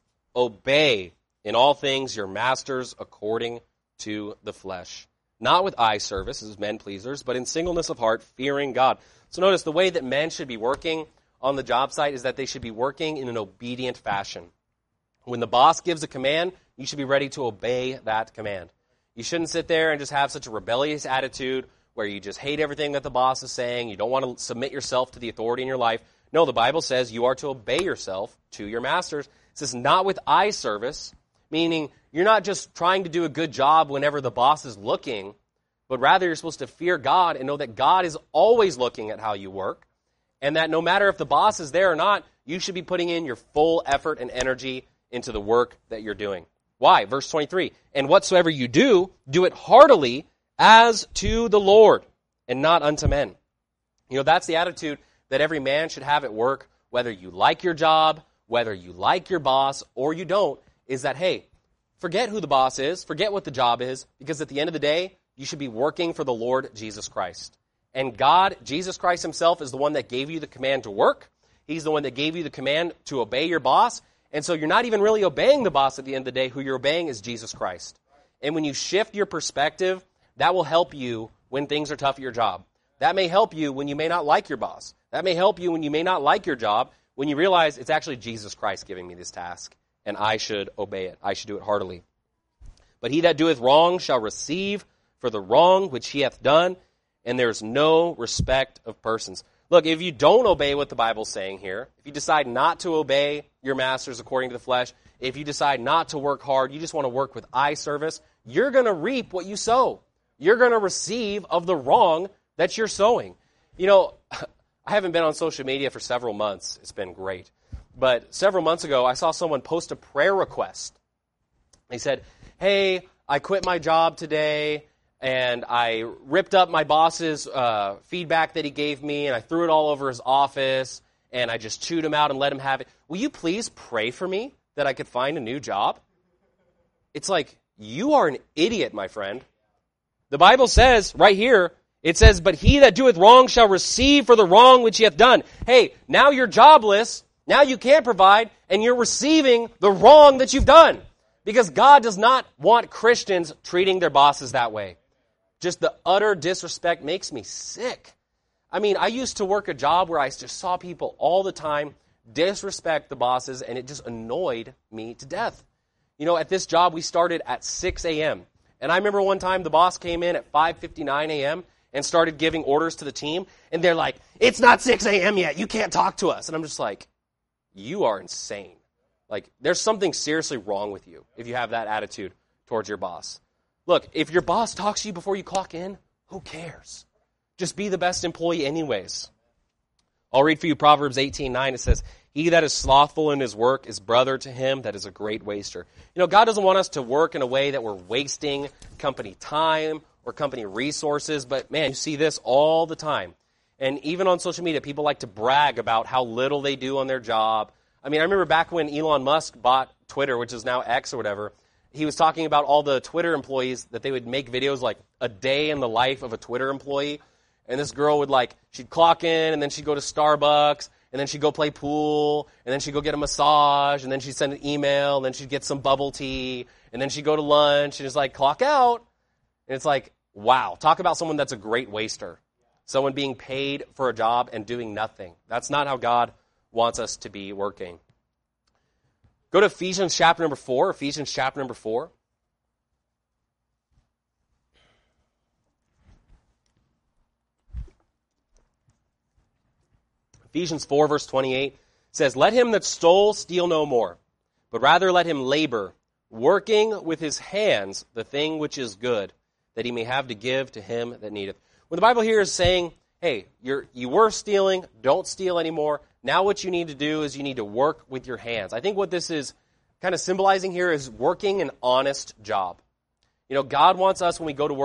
obey in all things your masters according to the flesh. Not with eye service as men pleasers, but in singleness of heart, fearing God. So notice the way that men should be working on the job site is that they should be working in an obedient fashion. When the boss gives a command, you should be ready to obey that command. You shouldn't sit there and just have such a rebellious attitude where you just hate everything that the boss is saying. You don't want to submit yourself to the authority in your life. No, the Bible says you are to obey yourself to your masters. It says not with eye service, meaning you're not just trying to do a good job whenever the boss is looking, but rather you're supposed to fear God and know that God is always looking at how you work, and that no matter if the boss is there or not, you should be putting in your full effort and energy into the work that you're doing. Why? Verse 23, and whatsoever you do, do it heartily as to the Lord and not unto men. You know, that's the attitude that every man should have at work, whether you like your job, whether you like your boss, or you don't, is that, hey, forget who the boss is, forget what the job is, because at the end of the day, you should be working for the Lord Jesus Christ. And God, Jesus Christ himself, is the one that gave you the command to work. He's the one that gave you the command to obey your boss. And so you're not even really obeying the boss at the end of the day. Who you're obeying is Jesus Christ. And when you shift your perspective, that will help you when things are tough at your job. That may help you when you may not like your boss. That may help you when you may not like your job, when you realize it's actually Jesus Christ giving me this task, and I should obey it. I should do it heartily. But he that doeth wrong shall receive for the wrong which he hath done, and there is no respect of persons. Look, if you don't obey what the Bible's saying here, if you decide not to obey your masters according to the flesh, if you decide not to work hard, you just want to work with eye service, you're going to reap what you sow. You're going to receive of the wrong that you're sowing. You know, I haven't been on social media for several months. It's been great. But several months ago, I saw someone post a prayer request. They said, hey, I quit my job today, and I ripped up my boss's feedback that he gave me, and I threw it all over his office, and I just chewed him out and let him have it. Will you please pray for me that I could find a new job? It's like, you are an idiot, my friend. The Bible says, right here, it says, but he that doeth wrong shall receive for the wrong which he hath done. Hey, now you're jobless, now you can't provide, and you're receiving the wrong that you've done. Because God does not want Christians treating their bosses that way. Just the utter disrespect makes me sick. I mean, I used to work a job where I just saw people all the time disrespect the bosses, and it just annoyed me to death. You know, at this job, we started at 6 a.m. And I remember one time the boss came in at 5:59 a.m. and started giving orders to the team, and they're like, it's not 6 a.m. yet, you can't talk to us. And I'm just like, you are insane. Like, there's something seriously wrong with you if you have that attitude towards your boss. Look, if your boss talks to you before you clock in, who cares? Just be the best employee anyways. I'll read for you Proverbs 18:9. It says, he that is slothful in his work is brother to him that is a great waster. You know, God doesn't want us to work in a way that we're wasting company time or company resources, but man, you see this all the time. And even on social media, people like to brag about how little they do on their job. I mean, I remember back when Elon Musk bought Twitter, which is now X or whatever, he was talking about all the Twitter employees that they would make videos like a day in the life of a Twitter employee. And this girl would she'd clock in and then she'd go to Starbucks and then she'd go play pool and then she'd go get a massage and then she'd send an email and then she'd get some bubble tea and then she'd go to lunch and it's like, clock out. And it's like, wow, talk about someone that's a great waster. Someone being paid for a job and doing nothing. That's not how God wants us to be working. Go to Ephesians chapter number 4. Ephesians chapter number 4. Ephesians 4 verse 28 says, let him that stole steal no more, but rather let him labor, working with his hands the thing which is good, that he may have to give to him that needeth. When the Bible here is saying, hey, you were stealing, don't steal anymore. Now what you need to do is you need to work with your hands. I think what this is kind of symbolizing here is working an honest job. You know, God wants us when we go to work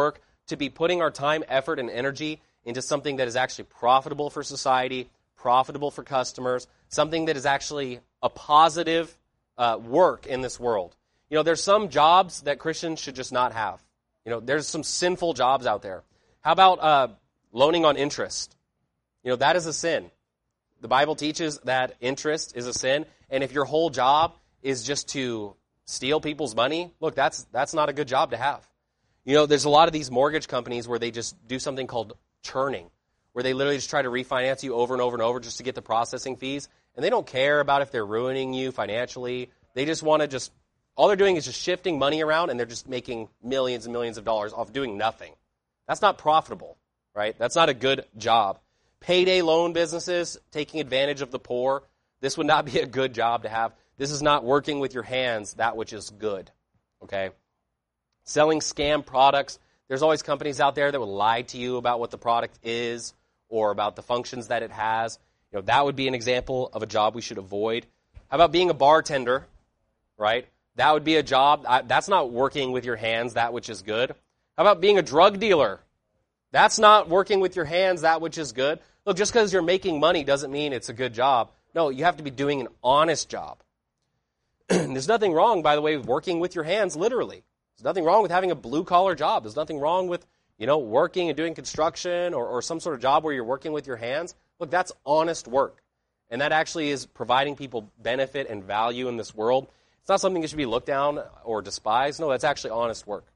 to be putting our time, effort, and energy into something that is actually profitable for society, profitable for customers, something that is actually a positive work in this world. You know, there's some jobs that Christians should just not have. You know, there's some sinful jobs out there. How about loaning on interest? You know, that is a sin. The Bible teaches that interest is a sin, and if your whole job is just to steal people's money, look, that's not a good job to have. You know, there's a lot of these mortgage companies where they just do something called churning, where they literally just try to refinance you over and over and over just to get the processing fees, and they don't care about if they're ruining you financially. They just want to all they're doing is just shifting money around, and they're just making millions and millions of dollars off doing nothing. That's not profitable, right? That's not a good job. Payday loan businesses, taking advantage of the poor, this would not be a good job to have. This is not working with your hands that which is good, okay? Selling scam products. There's always companies out there that will lie to you about what the product is or about the functions that it has. You know, that would be an example of a job we should avoid. How about being a bartender, right? That would be a job. That's not working with your hands, that which is good. How about being a drug dealer? That's not working with your hands, that which is good. Look, just because you're making money doesn't mean it's a good job. No, you have to be doing an honest job. There's nothing wrong, by the way, with working with your hands, literally. There's nothing wrong with having a blue-collar job. There's nothing wrong with, you know, working and doing construction or some sort of job where you're working with your hands. Look, that's honest work. And that actually is providing people benefit and value in this world. It's not something that should be looked down or despised. No, that's actually honest work.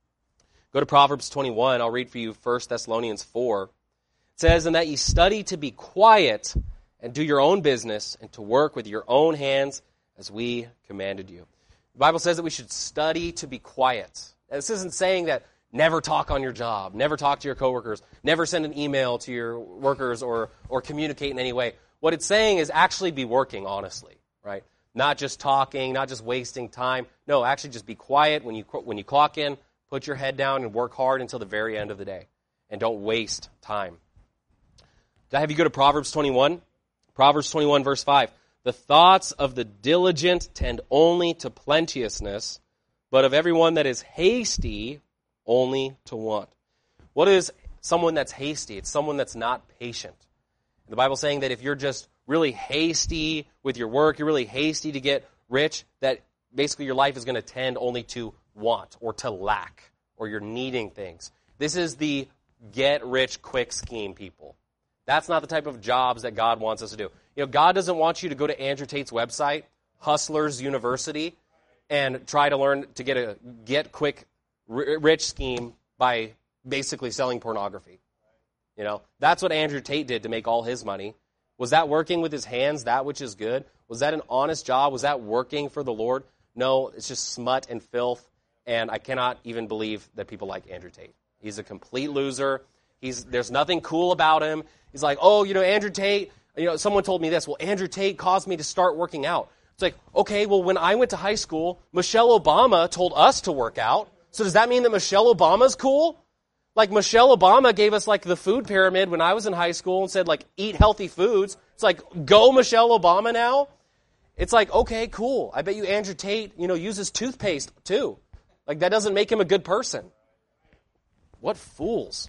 Go to Proverbs 21. I'll read for you 1 Thessalonians 4. It says, "And that ye study to be quiet and do your own business and to work with your own hands as we commanded you." The Bible says that we should study to be quiet. This isn't saying that never talk on your job, never talk to your coworkers, never send an email to your workers or communicate in any way. What it's saying is actually be working honestly, right? Not just talking, not just wasting time. No, actually just be quiet when you clock in, put your head down and work hard until the very end of the day. And don't waste time. Did I have you go to Proverbs 21? Proverbs 21, verse 5. "The thoughts of the diligent tend only to plenteousness, but of everyone that is hasty, only to want." What is someone that's hasty? It's someone that's not patient. The Bible's saying that if you're just really hasty with your work, you're really hasty to get rich, that basically your life is going to tend only to want or to lack, or you're needing things. This is the get-rich-quick scheme, people. That's not the type of jobs that God wants us to do. You know, God doesn't want you to go to Andrew Tate's website, Hustlers University, and try to learn to get a get-quick-rich scheme by basically selling pornography. You know, that's what Andrew Tate did to make all his money. Was that working with his hands, that which is good? Was that an honest job? Was that working for the Lord? No, it's just smut and filth, and I cannot even believe that people like Andrew Tate. He's a complete loser. There's nothing cool about him. He's like, oh, you know, Andrew Tate, you know, someone told me this. Well, Andrew Tate caused me to start working out. It's like, okay, well, when I went to high school, Michelle Obama told us to work out. So does that mean that Michelle Obama's cool? Like, Michelle Obama gave us, like, the food pyramid when I was in high school and said, like, eat healthy foods. It's like, go Michelle Obama now? It's like, okay, cool. I bet you Andrew Tate, you know, uses toothpaste, too. Like, that doesn't make him a good person. What fools.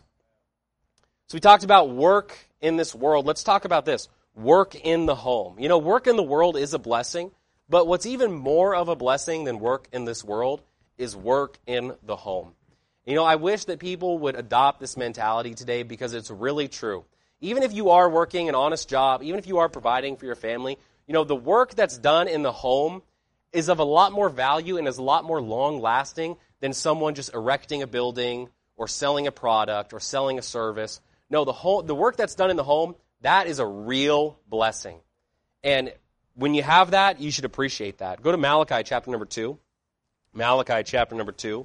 So we talked about work in this world. Let's talk about this. Work in the home. You know, work in the world is a blessing, but what's even more of a blessing than work in this world is work in the home. You know, I wish that people would adopt this mentality today because it's really true. Even if you are working an honest job, even if you are providing for your family, you know, the work that's done in the home is of a lot more value and is a lot more long-lasting than someone just erecting a building or selling a product or selling a service. No, the work that's done in the home, that is a real blessing. And when you have that, you should appreciate that. Go to Malachi chapter number 2. Malachi chapter number 2.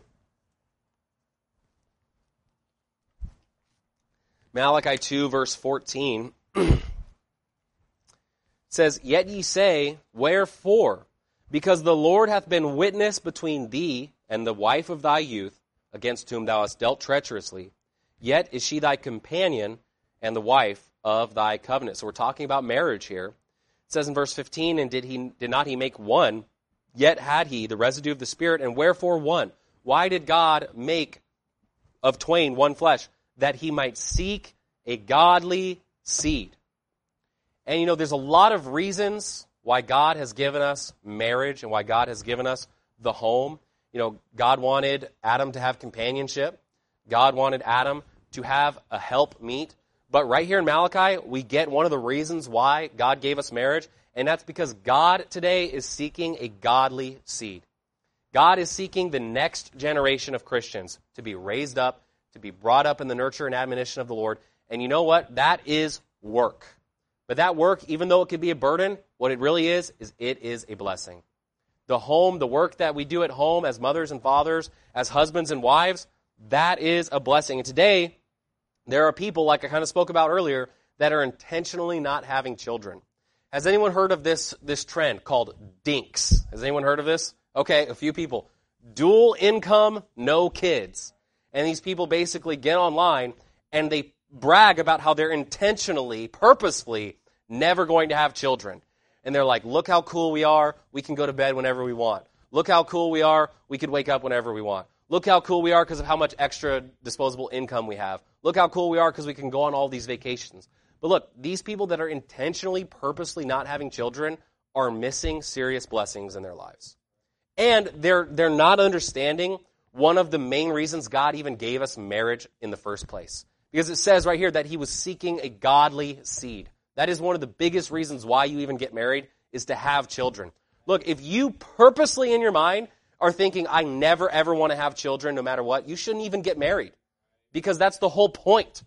Malachi 2, verse 14, says, "Yet ye say, Wherefore? Because the Lord hath been witness between thee and the wife of thy youth, against whom thou hast dealt treacherously. Yet is she thy companion and the wife of thy covenant." So we're talking about marriage here. It says in verse 15, "And did not he make one? Yet had he the residue of the Spirit, and wherefore one?" Why did God make of twain one flesh, that he might seek a godly seed. And there's a lot of reasons why God has given us marriage and why God has given us the home. God wanted Adam to have companionship. God wanted Adam to have a helpmeet. But right here in Malachi, we get one of the reasons why God gave us marriage, and that's because God today is seeking a godly seed. God is seeking the next generation of Christians to be raised up, to be brought up in the nurture and admonition of the Lord. And you know what? That is work. But that work, even though it can be a burden, what it really is it is a blessing. The home, the work that we do at home as mothers and fathers, as husbands and wives, that is a blessing. And today, there are people, like I kind of spoke about earlier, that are intentionally not having children. Has anyone heard of this trend called DINKs? Has anyone heard of this? Okay, a few people. Dual income, no kids. And these people basically get online and they brag about how they're intentionally, purposefully, never going to have children. And they're like, look how cool we are. We can go to bed whenever we want. Look how cool we are. We could wake up whenever we want. Look how cool we are because of how much extra disposable income we have. Look how cool we are because we can go on all these vacations. But look, these people that are intentionally, purposely not having children are missing serious blessings in their lives. And they're not understanding one of the main reasons God even gave us marriage in the first place. Because it says right here that he was seeking a godly seed. That is one of the biggest reasons why you even get married, is to have children. Look, if you purposely in your mind are thinking, I never ever want to have children no matter what, you shouldn't even get married. Because that's the whole point.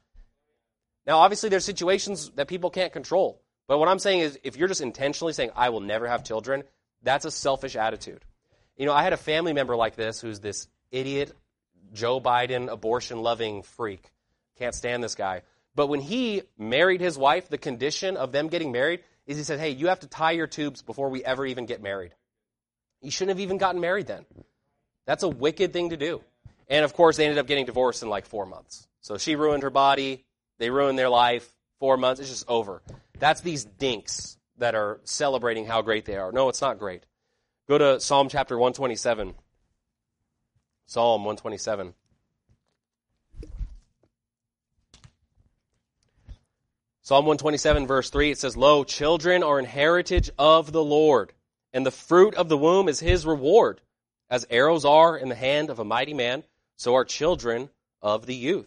Now, obviously, there's situations that people can't control. But what I'm saying is, if you're just intentionally saying, I will never have children, that's a selfish attitude. I had a family member like this who's this idiot, Joe Biden, abortion-loving freak. Can't stand this guy. But when he married his wife, the condition of them getting married is he said, hey, you have to tie your tubes before we ever even get married. You shouldn't have even gotten married then. That's a wicked thing to do. And, of course, they ended up getting divorced in like 4 months. So she ruined her body. They ruined their life. 4 months. It's just over. That's these dinks that are celebrating how great they are. No, it's not great. Go to Psalm chapter 127. Psalm 127. Psalm 127, verse 3, it says, Lo, children are an heritage of the Lord, and the fruit of the womb is his reward. As arrows are in the hand of a mighty man, so are children of the youth.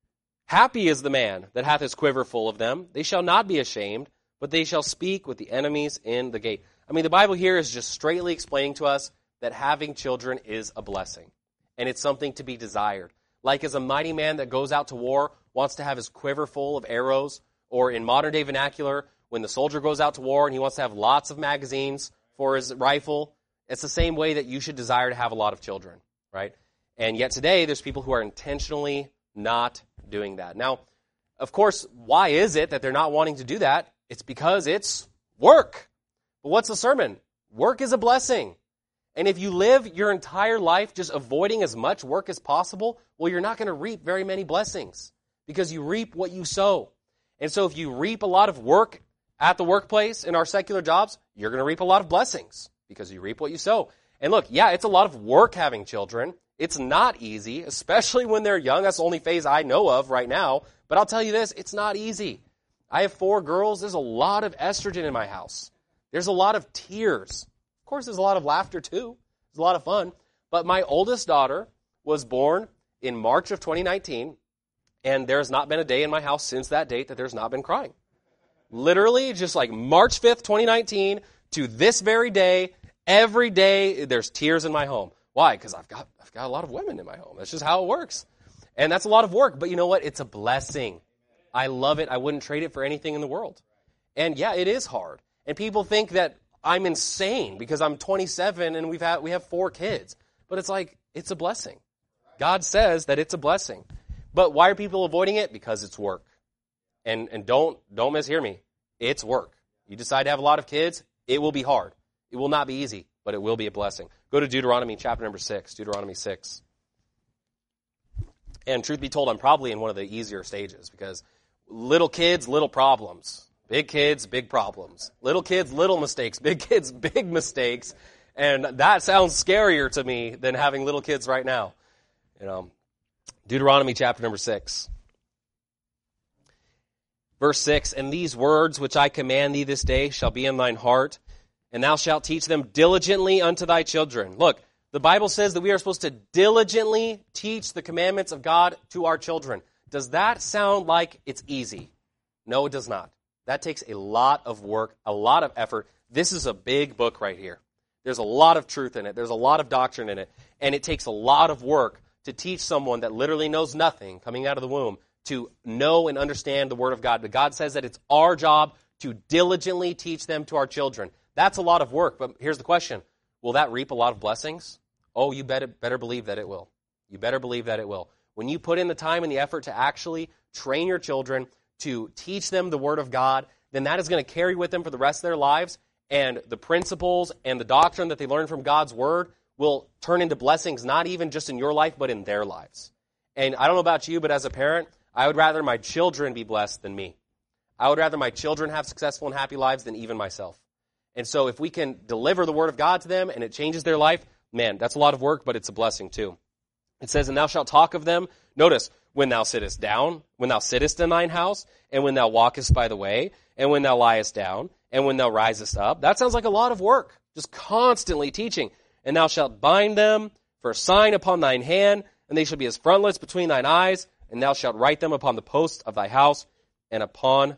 Happy is the man that hath his quiver full of them. They shall not be ashamed, but they shall speak with the enemies in the gate. I mean, the Bible here is just straightly explaining to us that having children is a blessing, and it's something to be desired. Like as a mighty man that goes out to war wants to have his quiver full of arrows, or in modern-day vernacular, when the soldier goes out to war and he wants to have lots of magazines for his rifle, it's the same way that you should desire to have a lot of children, right? And yet today, there's people who are intentionally not doing that. Now, of course, why is it that they're not wanting to do that? It's because it's work. But what's the sermon? Work is a blessing. And if you live your entire life just avoiding as much work as possible, well, you're not going to reap very many blessings because you reap what you sow. And so if you reap a lot of work at the workplace in our secular jobs, you're going to reap a lot of blessings because you reap what you sow. And look, yeah, it's a lot of work having children. It's not easy, especially when they're young. That's the only phase I know of right now. But I'll tell you this, it's not easy. I have 4 girls. There's a lot of estrogen in my house. There's a lot of tears. Of course, there's a lot of laughter too. It's a lot of fun. But my oldest daughter was born in March of 2019. And there's not been a day in my house since that date that there's not been crying. Literally, just like March 5th, 2019 to this very day, every day there's tears in my home. Why? Because I've got a lot of women in my home. That's just how it works. And that's a lot of work. But you know what? It's a blessing. I love it. I wouldn't trade it for anything in the world. And yeah, it is hard. And people think that I'm insane because I'm 27 and we have 4 kids. But it's like, it's a blessing. God says that it's a blessing. But why are people avoiding it? Because it's work. And don't mishear me. It's work. You decide to have a lot of kids, it will be hard. It will not be easy, but it will be a blessing. Go to Deuteronomy chapter number 6, Deuteronomy 6. And truth be told, I'm probably in one of the easier stages because little kids, little problems. Big kids, big problems. Little kids, little mistakes. Big kids, big mistakes. And that sounds scarier to me than having little kids right now. Deuteronomy chapter number 6. Verse 6, and these words which I command thee this day shall be in thine heart, and thou shalt teach them diligently unto thy children. Look, the Bible says that we are supposed to diligently teach the commandments of God to our children. Does that sound like it's easy? No, it does not. That takes a lot of work, a lot of effort. This is a big book right here. There's a lot of truth in it. There's a lot of doctrine in it. And it takes a lot of work to teach someone that literally knows nothing coming out of the womb to know and understand the Word of God. But God says that it's our job to diligently teach them to our children. That's a lot of work, but here's the question. Will that reap a lot of blessings? Oh, you better believe that it will. You better believe that it will. When you put in the time and the effort to actually train your children to teach them the Word of God, then that is going to carry with them for the rest of their lives, and the principles and the doctrine that they learn from God's Word will turn into blessings, not even just in your life, but in their lives. And I don't know about you, but as a parent, I would rather my children be blessed than me. I would rather my children have successful and happy lives than even myself. And so if we can deliver the Word of God to them and it changes their life, man, that's a lot of work, but it's a blessing too. It says, and thou shalt talk of them. Notice, when thou sittest down, when thou sittest in thine house, and when thou walkest by the way, and when thou liest down, and when thou risest up. That sounds like a lot of work, just constantly teaching. And thou shalt bind them for a sign upon thine hand, and they shall be as frontlets between thine eyes, and thou shalt write them upon the posts of thy house and on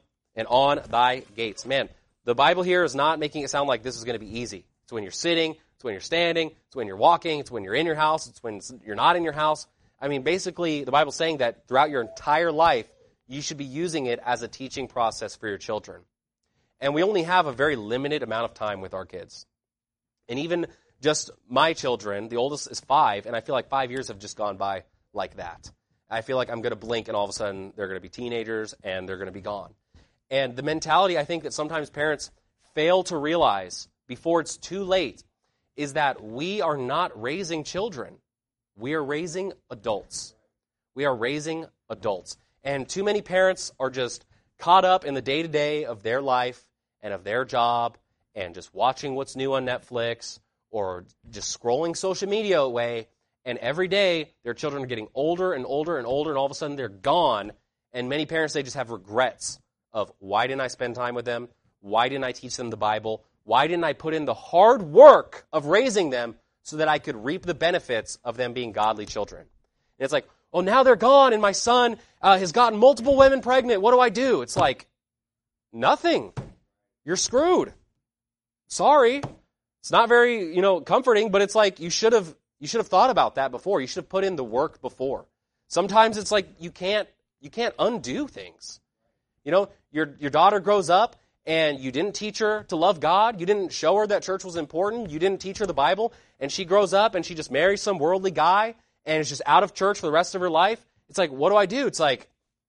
thy gates. Man, the Bible here is not making it sound like this is going to be easy. It's when you're sitting, it's when you're standing, it's when you're walking, it's when you're in your house, it's when you're not in your house. I mean, basically, the Bible's saying that throughout your entire life, you should be using it as a teaching process for your children. And we only have a very limited amount of time with our kids. And even just my children, the oldest is 5, and I feel like 5 years have just gone by like that. I feel like I'm going to blink, and all of a sudden, they're going to be teenagers, and they're going to be gone. And the mentality I think that sometimes parents fail to realize before it's too late is that we are not raising children. We are raising adults. We are raising adults. And too many parents are just caught up in the day-to-day of their life and of their job and just watching what's new on Netflix or just scrolling social media away. And every day, their children are getting older and older and older, and all of a sudden they're gone. And many parents, they just have regrets of, why didn't I spend time with them? Why didn't I teach them the Bible? Why didn't I put in the hard work of raising them so that I could reap the benefits of them being godly children? And it's like, oh, now they're gone, and my son has gotten multiple women pregnant. What do I do? It's like, nothing. You're screwed. Sorry. It's not very, comforting, but it's like you should have thought about that before. You should have put in the work before. Sometimes it's like you can't undo things. Your daughter grows up and you didn't teach her to love God. You didn't show her that church was important. You didn't teach her the Bible, and she grows up and she just marries some worldly guy and is just out of church for the rest of her life. It's like, what do I do? It's like,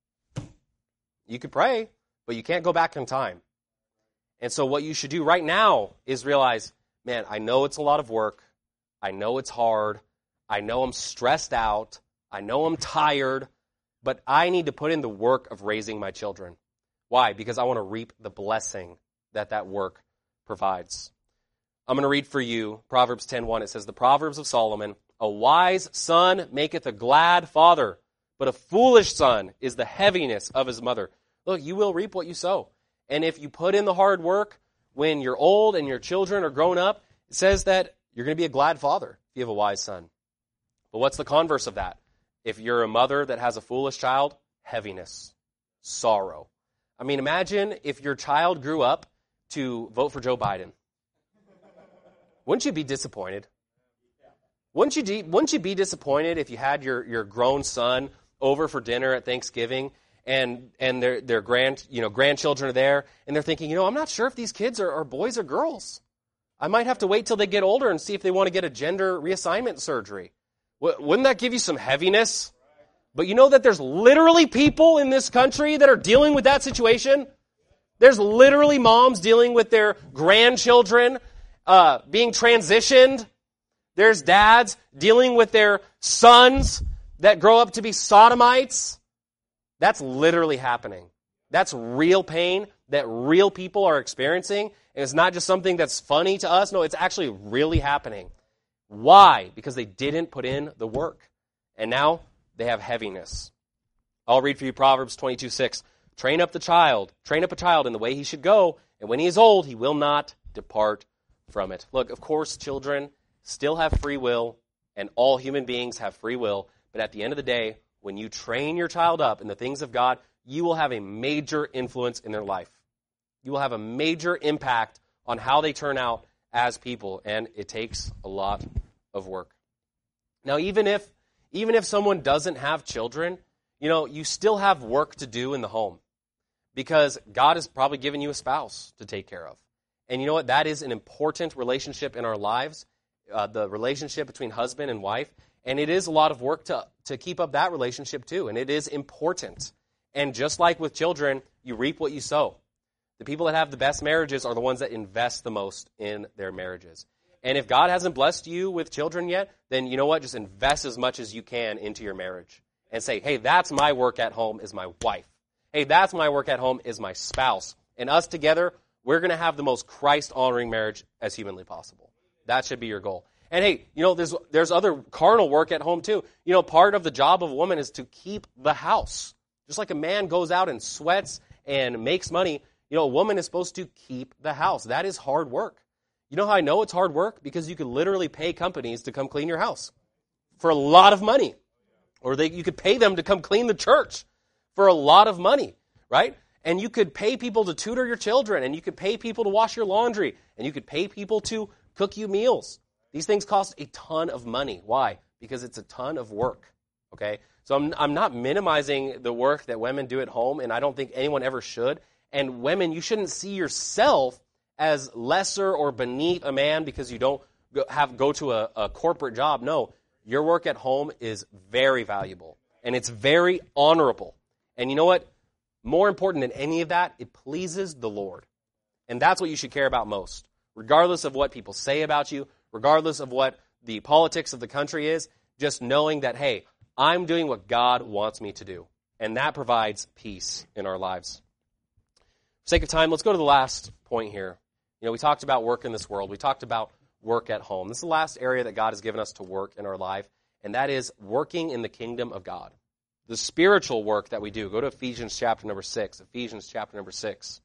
you could pray, but you can't go back in time. And so what you should do right now is realize, man, I know it's a lot of work. I know it's hard. I know I'm stressed out. I know I'm tired. But I need to put in the work of raising my children. Why? Because I want to reap the blessing that work provides. I'm going to read for you Proverbs 10:1. It says, the Proverbs of Solomon, a wise son maketh a glad father, but a foolish son is the heaviness of his mother. Look, you will reap what you sow. And if you put in the hard work when you're old and your children are grown up, it says that you're going to be a glad father if you have a wise son. But what's the converse of that? If you're a mother that has a foolish child, heaviness, sorrow. I mean, imagine if your child grew up to vote for Joe Biden. Wouldn't you be disappointed? Wouldn't you be disappointed if you had your grown son over for dinner at Thanksgiving and their grandchildren are there and they're thinking, I'm not sure if these kids are boys or girls. I might have to wait till they get older and see if they want to get a gender reassignment surgery. Wouldn't that give you some heaviness? But you know that there's literally people in this country that are dealing with that situation? There's literally moms dealing with their grandchildren being transitioned. There's dads dealing with their sons that grow up to be sodomites. That's literally happening. That's real pain that real people are experiencing. And it's not just something that's funny to us. No, it's actually really happening. Why? Because they didn't put in the work. And now they have heaviness. I'll read for you Proverbs 22:6. Train up a child in the way he should go, and when he is old, he will not depart from it. Look, of course, children still have free will, and all human beings have free will, but at the end of the day, when you train your child up in the things of God, you will have a major influence in their life. You will have a major impact on how they turn out as people, and it takes a lot of work. Now, even if someone doesn't have children, you still have work to do in the home because God has probably given you a spouse to take care of. And you know what? That is an important relationship in our lives, the relationship between husband and wife. And it is a lot of work to keep up that relationship too. And it is important. And just like with children, you reap what you sow. The people that have the best marriages are the ones that invest the most in their marriages. And if God hasn't blessed you with children yet, then you know what? Just invest as much as you can into your marriage. And say, hey, that's my work at home is my wife. Hey, that's my work at home is my spouse. And us together, we're going to have the most Christ-honoring marriage as humanly possible. That should be your goal. And hey, there's other carnal work at home too. Part of the job of a woman is to keep the house. Just like a man goes out and sweats and makes money, a woman is supposed to keep the house. That is hard work. You know how I know it's hard work? Because you could literally pay companies to come clean your house for a lot of money. Or you could pay them to come clean the church for a lot of money, right? And you could pay people to tutor your children, and you could pay people to wash your laundry, and you could pay people to cook you meals. These things cost a ton of money. Why? Because it's a ton of work, okay? So I'm not minimizing the work that women do at home, and I don't think anyone ever should. And women, you shouldn't see yourself as lesser or beneath a man because you don't go to a corporate job. No, your work at home is very valuable, and it's very honorable. And you know what? More important than any of that, it pleases the Lord. And that's what you should care about most. Regardless of what people say about you, regardless of what the politics of the country is, just knowing that, hey, I'm doing what God wants me to do. And that provides peace in our lives. For sake of time, let's go to the last point here. We talked about work in this world. We talked about work at home. This is the last area that God has given us to work in our life, and that is working in the kingdom of God. The spiritual work that we do. Go to Ephesians chapter number 6. Ephesians chapter number 6.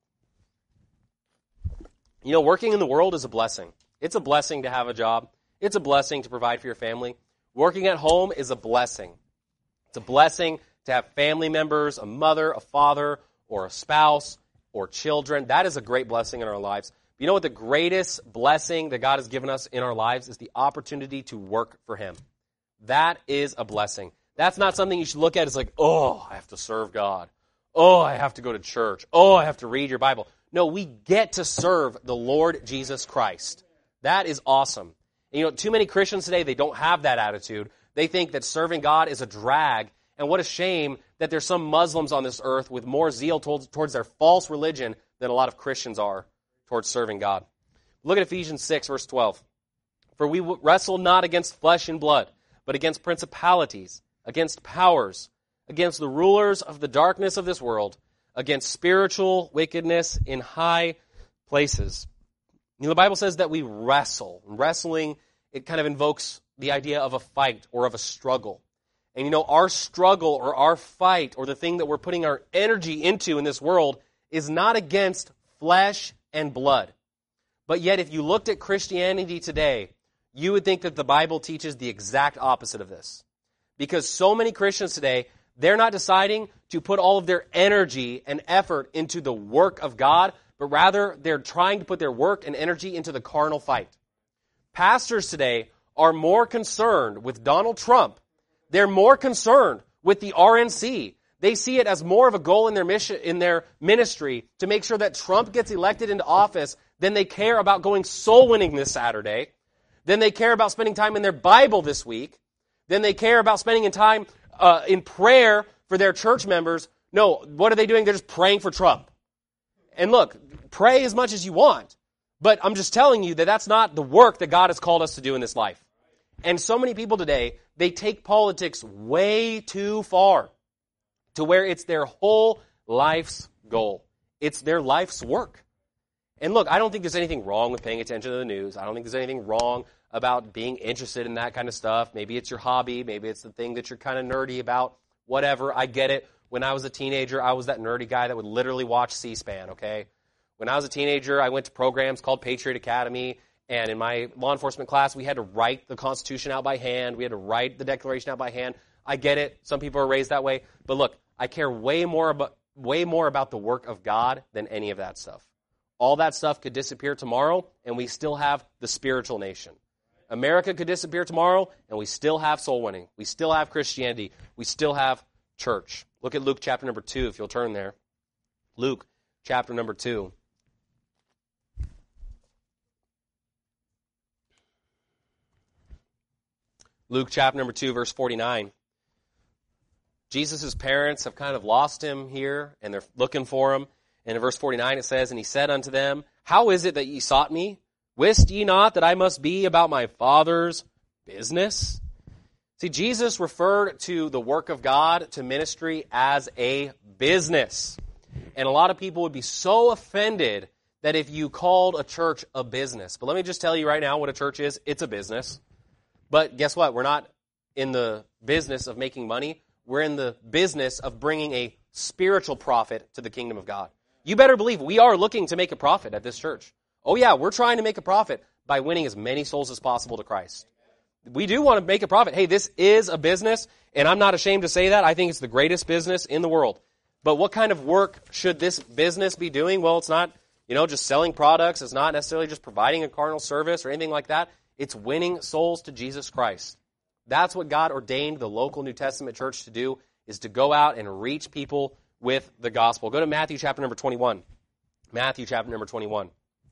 Working in the world is a blessing. It's a blessing to have a job. It's a blessing to provide for your family. Working at home is a blessing. It's a blessing to have family members, a mother, a father, or a spouse, or children. That is a great blessing in our lives. But you know what the greatest blessing that God has given us in our lives is? The opportunity to work for Him. That is a blessing. That's not something you should look at as like, oh, I have to serve God. Oh, I have to go to church. Oh, I have to read your Bible. No, we get to serve the Lord Jesus Christ. That is awesome. And too many Christians today, they don't have that attitude. They think that serving God is a drag. And what a shame that there's some Muslims on this earth with more zeal towards their false religion than a lot of Christians are towards serving God. Look at Ephesians 6, verse 12. For we wrestle not against flesh and blood, but against principalities, against powers, against the rulers of the darkness of this world, against spiritual wickedness in high places. The Bible says that we wrestle. Wrestling, it kind of invokes the idea of a fight or of a struggle. And our struggle or our fight or the thing that we're putting our energy into in this world is not against flesh and blood. But yet, if you looked at Christianity today, you would think that the Bible teaches the exact opposite of this. Because so many Christians today, they're not deciding to put all of their energy and effort into the work of God, but rather they're trying to put their work and energy into the carnal fight. Pastors today are more concerned with Donald Trump. They're more concerned with the RNC. They see it as more of a goal in their mission, in their ministry, to make sure that Trump gets elected into office than they care about going soul winning this Saturday, than they care about spending time in their Bible this week, than they care about spending time in prayer for their church members. No, what are they doing? They're just praying for Trump. And look, pray as much as you want, but I'm just telling you that that's not the work that God has called us to do in this life. And so many people today, they take politics way too far to where it's their whole life's goal. It's their life's work. And look, I don't think there's anything wrong with paying attention to the news. I don't think there's anything wrong about being interested in that kind of stuff. Maybe it's your hobby. Maybe it's the thing that you're kind of nerdy about. Whatever, I get it. When I was a teenager, I was that nerdy guy that would literally watch C-SPAN, okay? When I was a teenager, I went to programs called Patriot Academy, and in my law enforcement class, we had to write the Constitution out by hand. We had to write the Declaration out by hand. I get it. Some people are raised that way. But look, I care way more about the work of God than any of that stuff. All that stuff could disappear tomorrow, and we still have the spiritual nation. America could disappear tomorrow, and we still have soul winning. We still have Christianity. We still have church. Look at Luke chapter number 2, if you'll turn there. Luke chapter number 2. Luke chapter number 2, verse 49. Jesus' parents have kind of lost him here, and they're looking for him. And in verse 49 it says, "And he said unto them, How is it that ye sought me? Wist ye not that I must be about my Father's business?" See, Jesus referred to the work of God, to ministry, as a business. And a lot of people would be so offended that if you called a church a business. But let me just tell you right now what a church is. It's a business. But guess what? We're not in the business of making money. We're in the business of bringing a spiritual profit to the kingdom of God. You better believe we are looking to make a profit at this church. Oh yeah, we're trying to make a profit by winning as many souls as possible to Christ. We do want to make a profit. Hey, this is a business, and I'm not ashamed to say that. I think it's the greatest business in the world. But what kind of work should this business be doing? Well, it's not, just selling products. It's not necessarily just providing a carnal service or anything like that. It's winning souls to Jesus Christ. That's what God ordained the local New Testament church to do, is to go out and reach people with the gospel. Go to Matthew chapter number 21. Matthew chapter number 21.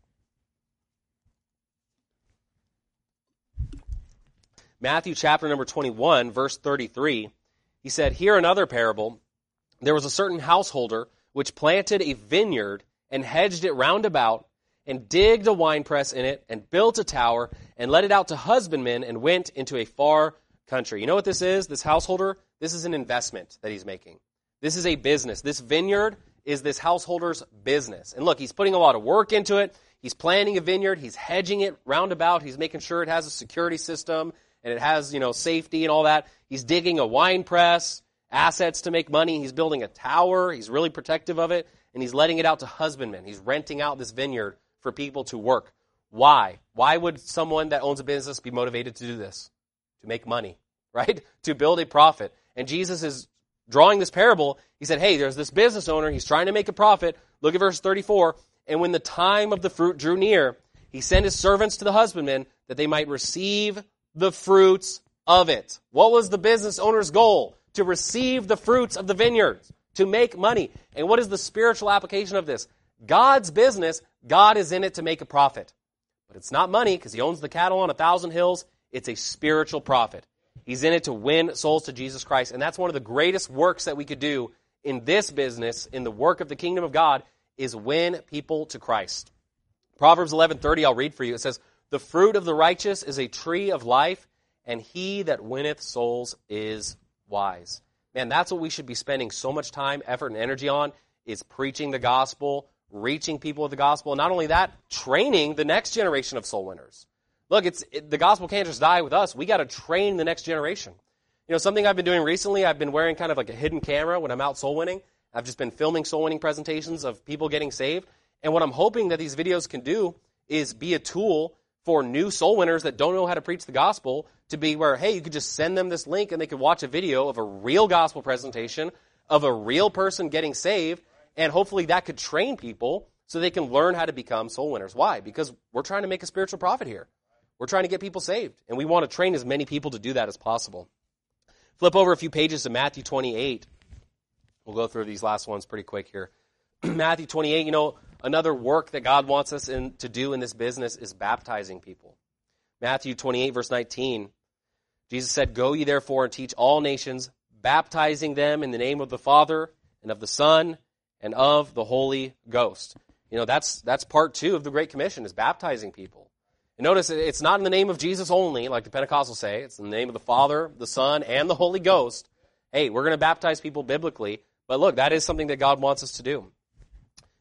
Matthew chapter number 21, verse 33. He said, "Hear another parable. There was a certain householder which planted a vineyard and hedged it round about, and digged a winepress in it, and built a tower, and let it out to husbandmen, and went into a far country." You know what this is, this householder? This is an investment that he's making. This is a business. This vineyard is this householder's business. And look, he's putting a lot of work into it. He's planting a vineyard. He's hedging it round about. He's making sure it has a security system, and it has, safety and all that. He's digging a wine press, assets to make money. He's building a tower. He's really protective of it, and he's letting it out to husbandmen. He's renting out this vineyard for people to work. Why? Why would someone that owns a business be motivated to do this? To make money, right? To build a profit. And Jesus is drawing this parable. He said, hey, there's this business owner. He's trying to make a profit. Look at verse 34. "And when the time of the fruit drew near, he sent his servants to the husbandmen that they might receive the fruits of it." What was the business owner's goal? To receive the fruits of the vineyard, to make money. And what is the spiritual application of this? God's business, God is in it to make a profit. But it's not money, because he owns the cattle on 1,000 hills. It's a spiritual profit. He's in it to win souls to Jesus Christ. And that's one of the greatest works that we could do in this business, in the work of the kingdom of God, is win people to Christ. Proverbs 11:30, I'll read for you. It says, "The fruit of the righteous is a tree of life, and he that winneth souls is wise." Man, that's what we should be spending so much time, effort, and energy on, is preaching the gospel, reaching people with the gospel, and not only that, training the next generation of soul winners. Look, the gospel can't just die with us. We got to train the next generation. Something I've been doing recently, I've been wearing kind of like a hidden camera when I'm out soul winning. I've just been filming soul winning presentations of people getting saved. And what I'm hoping that these videos can do is be a tool for new soul winners that don't know how to preach the gospel, to be where, hey, you could just send them this link and they could watch a video of a real gospel presentation of a real person getting saved, and hopefully that could train people so they can learn how to become soul winners. Why? Because we're trying to make a spiritual profit here. We're trying to get people saved, and we want to train as many people to do that as possible. Flip over a few pages to Matthew 28. We'll go through these last ones pretty quick here. Matthew 28, another work that God wants us to do in this business is baptizing people. Matthew 28, verse 19, Jesus said, "Go ye therefore and teach all nations, baptizing them in the name of the Father and of the Son and of the Holy Ghost." That's part 2 of the Great Commission, is baptizing people. And notice, it's not in the name of Jesus only, like the Pentecostals say. It's in the name of the Father, the Son, and the Holy Ghost. Hey, we're going to baptize people biblically, but look, that is something that God wants us to do.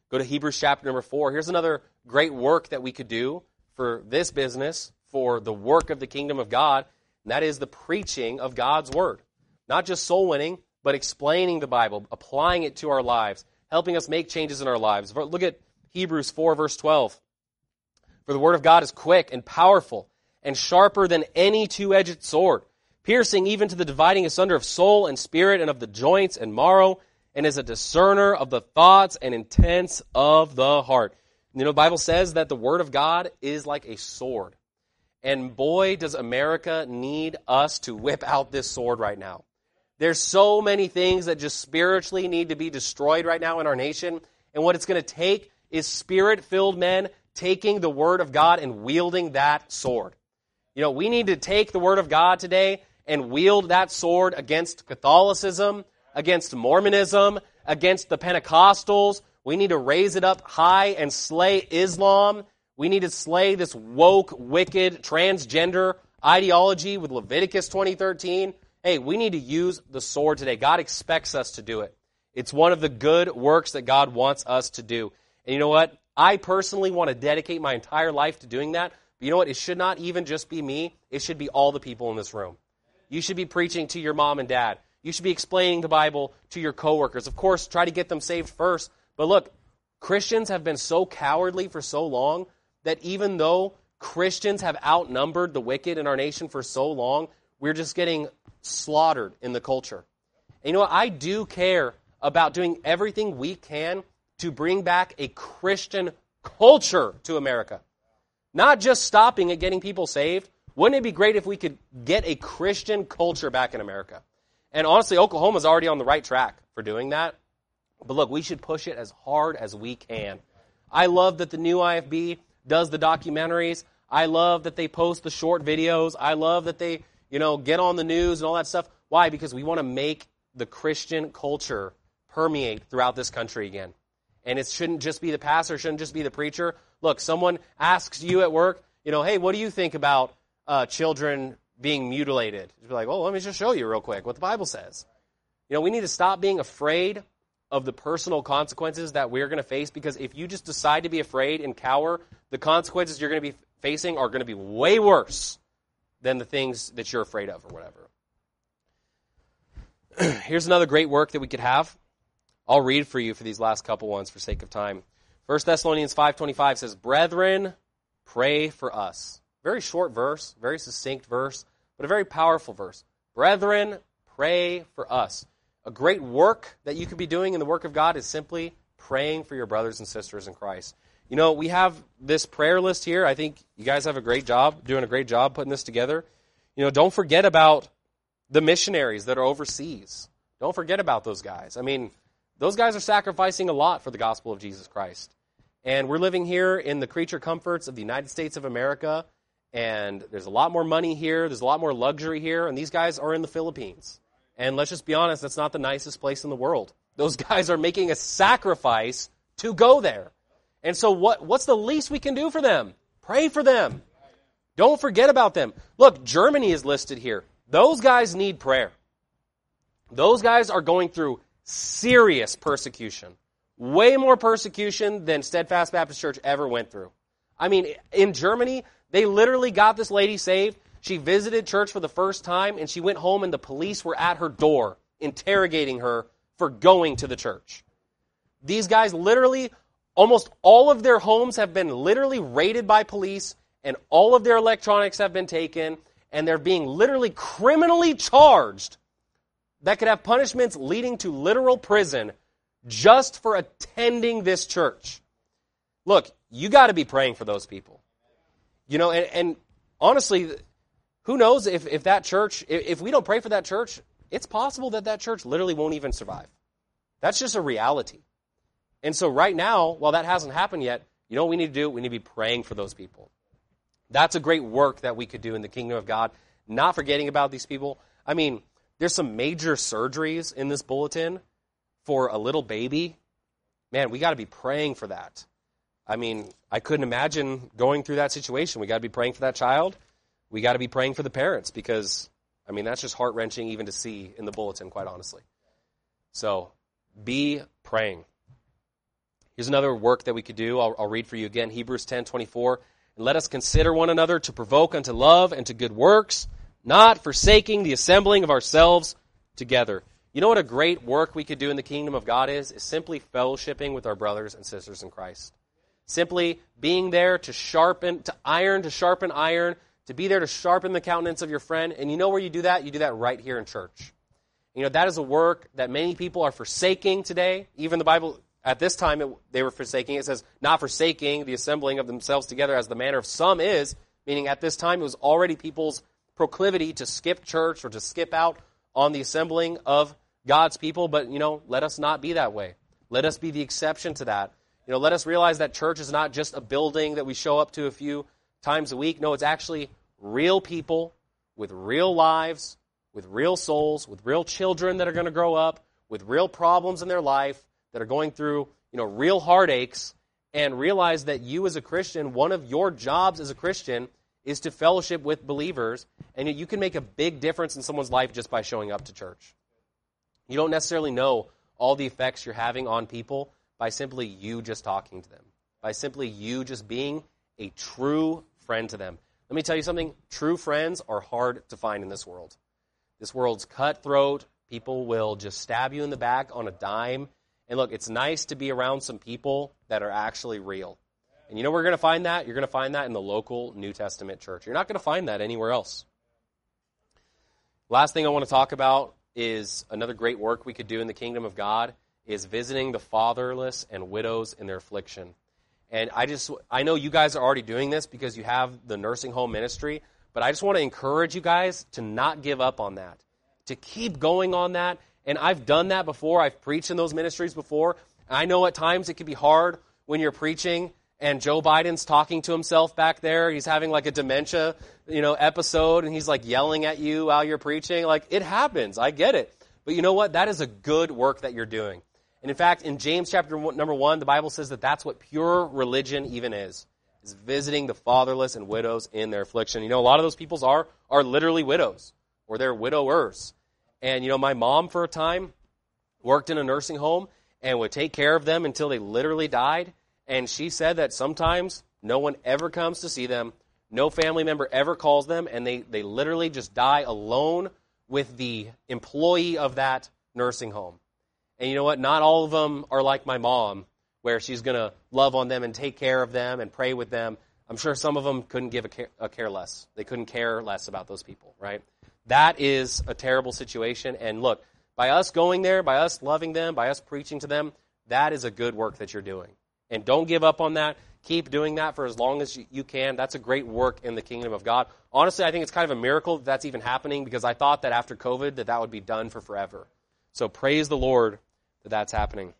Go to Hebrews chapter number 4. Here's another great work that we could do for this business, for the work of the kingdom of God, and that is the preaching of God's word. Not just soul winning, but explaining the Bible, applying it to our lives, helping us make changes in our lives. Look at Hebrews 4, verse 12. For the word of God is quick and powerful and sharper than any two-edged sword, piercing even to the dividing asunder of soul and spirit and of the joints and marrow, and is a discerner of the thoughts and intents of the heart. You know, the Bible says that the word of God is like a sword. And boy, does America need us to whip out this sword right now. There's so many things that just spiritually need to be destroyed right now in our nation. And what it's going to take is spirit-filled men taking the word of God and wielding that sword. You know, we need to take the word of God today and wield that sword against Catholicism, against Mormonism, against the Pentecostals. We need to raise it up high and slay Islam. We need to slay this woke, wicked, transgender ideology with Leviticus 20:13. Hey, we need to use the sword today. God expects us to do it. It's one of the good works that God wants us to do. And you know what? I personally want to dedicate my entire life to doing that. But you know what? It should not even just be me. It should be all the people in this room. You should be preaching to your mom and dad. You should be explaining the Bible to your coworkers. Of course, try to get them saved first. But look, Christians have been so cowardly for so long that even though Christians have outnumbered the wicked in our nation for so long, we're just getting slaughtered in the culture. And you know what? I do care about doing everything we can to bring back a Christian culture to America. Not just stopping at getting people saved. Wouldn't it be great if we could get a Christian culture back in America? And honestly, Oklahoma's already on the right track for doing that. But look, we should push it as hard as we can. I love that the new IFB does the documentaries. I love that they post the short videos. I love that they, get on the news and all that stuff. Why? Because we want to make the Christian culture permeate throughout this country again. And it shouldn't just be the pastor, shouldn't just be the preacher. Look, someone asks you at work, hey, what do you think about children being mutilated? You'd be like, well, let me just show you real quick what the Bible says. We need to stop being afraid of the personal consequences that we're going to face, because if you just decide to be afraid and cower, the consequences you're going to be facing are going to be way worse than the things that you're afraid of or whatever. Here's another great work that we could have. I'll read for you for these last couple ones for sake of time. 1 Thessalonians 5:25 says, "Brethren, pray for us." Very short verse, very succinct verse, but a very powerful verse. Brethren, pray for us. A great work that you could be doing in the work of God is simply praying for your brothers and sisters in Christ. We have this prayer list here. I think you guys have a great job, doing a great job putting this together. Don't forget about the missionaries that are overseas. Don't forget about those guys. I mean, those guys are sacrificing a lot for the gospel of Jesus Christ. And we're living here in the creature comforts of the United States of America, and there's a lot more money here, there's a lot more luxury here, and these guys are in the Philippines. And let's just be honest, that's not the nicest place in the world. Those guys are making a sacrifice to go there. And so what's the least we can do for them? Pray for them. Don't forget about them. Look, Germany is listed here. Those guys need prayer. Those guys are going through serious persecution. Way more persecution than Steadfast Baptist Church ever went through. I mean, in Germany, they literally got this lady saved. She visited church for the first time, and she went home, and the police were at her door interrogating her for going to the church. These guys literally, almost all of their homes have been literally raided by police, and all of their electronics have been taken, and they're being literally criminally charged that could have punishments leading to literal prison just for attending this church. Look, you got to be praying for those people. And honestly, who knows if that church, if we don't pray for that church, it's possible that church literally won't even survive. That's just a reality. And so right now, while that hasn't happened yet, you know what we need to do? We need to be praying for those people. That's a great work that we could do in the kingdom of God, not forgetting about these people. I mean, there's some major surgeries in this bulletin for a little baby. Man, we got to be praying for that. I mean, I couldn't imagine going through that situation. We got to be praying for that child. We got to be praying for the parents because, I mean, that's just heart-wrenching even to see in the bulletin, quite honestly. So, be praying. Here's another work that we could do. I'll read for you again, Hebrews 10:24. And let us consider one another to provoke unto love and to good works, not forsaking the assembling of ourselves together. You know what a great work we could do in the kingdom of God is simply fellowshipping with our brothers and sisters in Christ. Simply being there to sharpen iron, to be there to sharpen the countenance of your friend. And you know where you do that? You do that right here in church. You know, that is a work that many people are forsaking today. Even the Bible, at this time, they were forsaking. It says, not forsaking the assembling of themselves together as the manner of some is, meaning at this time it was already people's proclivity to skip church or to skip out on the assembling of God's people. But, you know, let us not be that way. Let us be the exception to that. You know, let us realize that church is not just a building that we show up to a few times a week. No, it's actually real people with real lives, with real souls, with real children that are going to grow up, with real problems in their life, that are going through, you know, real heartaches, and realize that you as a Christian, one of your jobs as a Christian is to fellowship with believers, and you can make a big difference in someone's life just by showing up to church. You don't necessarily know all the effects you're having on people by simply you just talking to them, by simply you just being a true friend to them. Let me tell you something. True friends are hard to find in this world. This world's cutthroat. People will just stab you in the back on a dime. And look, it's nice to be around some people that are actually real. And you know where you're going to find that? You're going to find that in the local New Testament church. You're not going to find that anywhere else. Last thing I want to talk about is another great work we could do in the kingdom of God is visiting the fatherless and widows in their affliction. And I know you guys are already doing this because you have the nursing home ministry, but I just want to encourage you guys to not give up on that, to keep going on that. And I've done that before. I've preached in those ministries before. I know at times it can be hard when you're preaching and Joe Biden's talking to himself back there. He's having like a dementia, episode, and he's like yelling at you while you're preaching. Like, it happens. I get it. But you know what? That is a good work that you're doing. And in fact, in James chapter number 1, the Bible says that that's what pure religion even is visiting the fatherless and widows in their affliction. You know, a lot of those people are literally widows, or they're widowers. And, my mom for a time worked in a nursing home and would take care of them until they literally died. And she said that sometimes no one ever comes to see them, no family member ever calls them, and they literally just die alone with the employee of that nursing home. And you know what? Not all of them are like my mom, where she's going to love on them and take care of them and pray with them. I'm sure some of them couldn't give a care less. They couldn't care less about those people, right? That is a terrible situation. And look, by us going there, by us loving them, by us preaching to them, that is a good work that you're doing. And don't give up on that. Keep doing that for as long as you can. That's a great work in the kingdom of God. Honestly, I think it's kind of a miracle that that's even happening, because I thought that after COVID that would be done for forever. So praise the Lord that that's happening.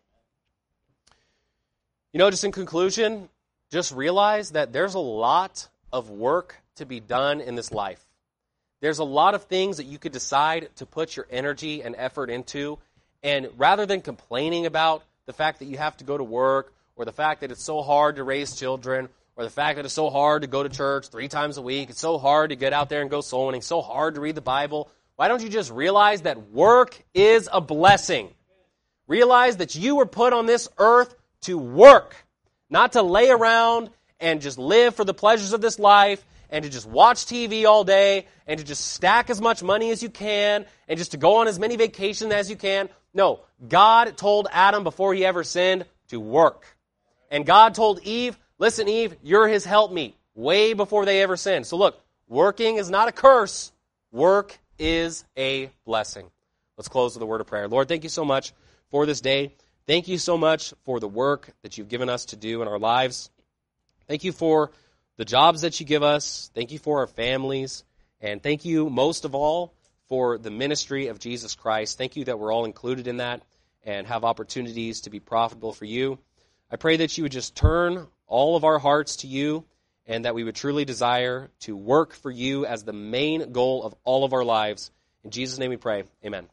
Just in conclusion, just realize that there's a lot of work to be done in this life. There's a lot of things that you could decide to put your energy and effort into, and rather than complaining about the fact that you have to go to work, or the fact that it's so hard to raise children, or the fact that it's so hard to go to church 3 times a week, it's so hard to get out there and go soul winning, so hard to read the Bible, why don't you just realize that work is a blessing? Realize that you were put on this earth to work, not to lay around and just live for the pleasures of this life, and to just watch TV all day, and to just stack as much money as you can, and just to go on as many vacations as you can. No, God told Adam before he ever sinned to work. And God told Eve, listen, Eve, you're his helpmeet, way before they ever sinned. So look, working is not a curse. Work is a blessing. Let's close with a word of prayer. Lord, thank you so much for this day. Thank you so much for the work that you've given us to do in our lives. Thank you for the jobs that you give us. Thank you for our families. And thank you most of all for the ministry of Jesus Christ. Thank you that we're all included in that and have opportunities to be profitable for you. I pray that you would just turn all of our hearts to you, and that we would truly desire to work for you as the main goal of all of our lives. In Jesus' name we pray. Amen.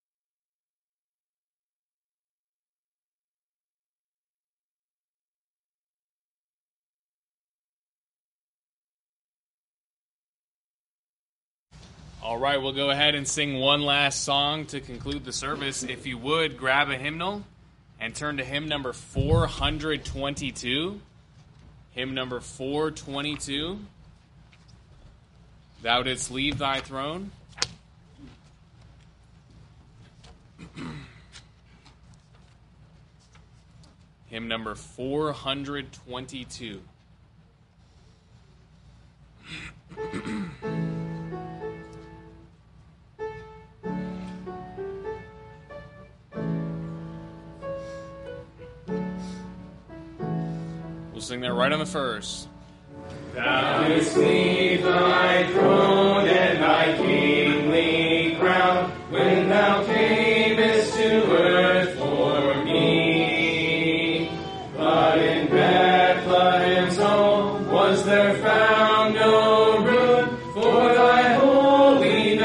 All right, we'll go ahead and sing one last song to conclude the service. If you would, grab a hymnal and turn to hymn number 422. Hymn number 422. Thou didst leave thy throne. Hymn number 422. We'll sing that right on the first. Thou didst leave thy throne and thy kingly crown when thou camest to earth for me. But in Bethlehem's home was there found no room for thy holy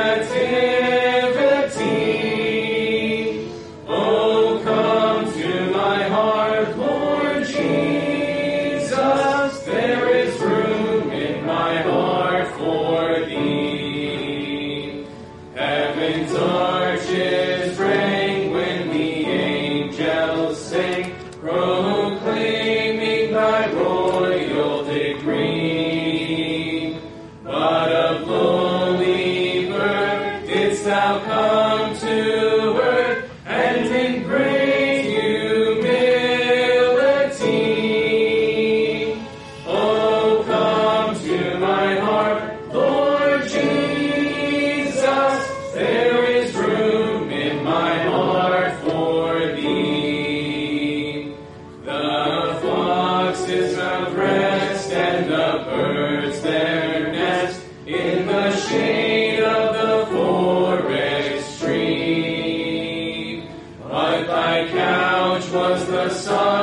nativity. Oh, come to my heart, Lord Jesus, there is room in my heart for thee. Heaven's arches rang when the angels sang, proclaiming thy royal decree. But of lowly birth didst thou come to earth, and in great humility. Oh, come to my heart, Lord Jesus, there is room in my heart for thee. The foxes have rest and the birds their nest in the shade of the forest tree. But thy couch was the sun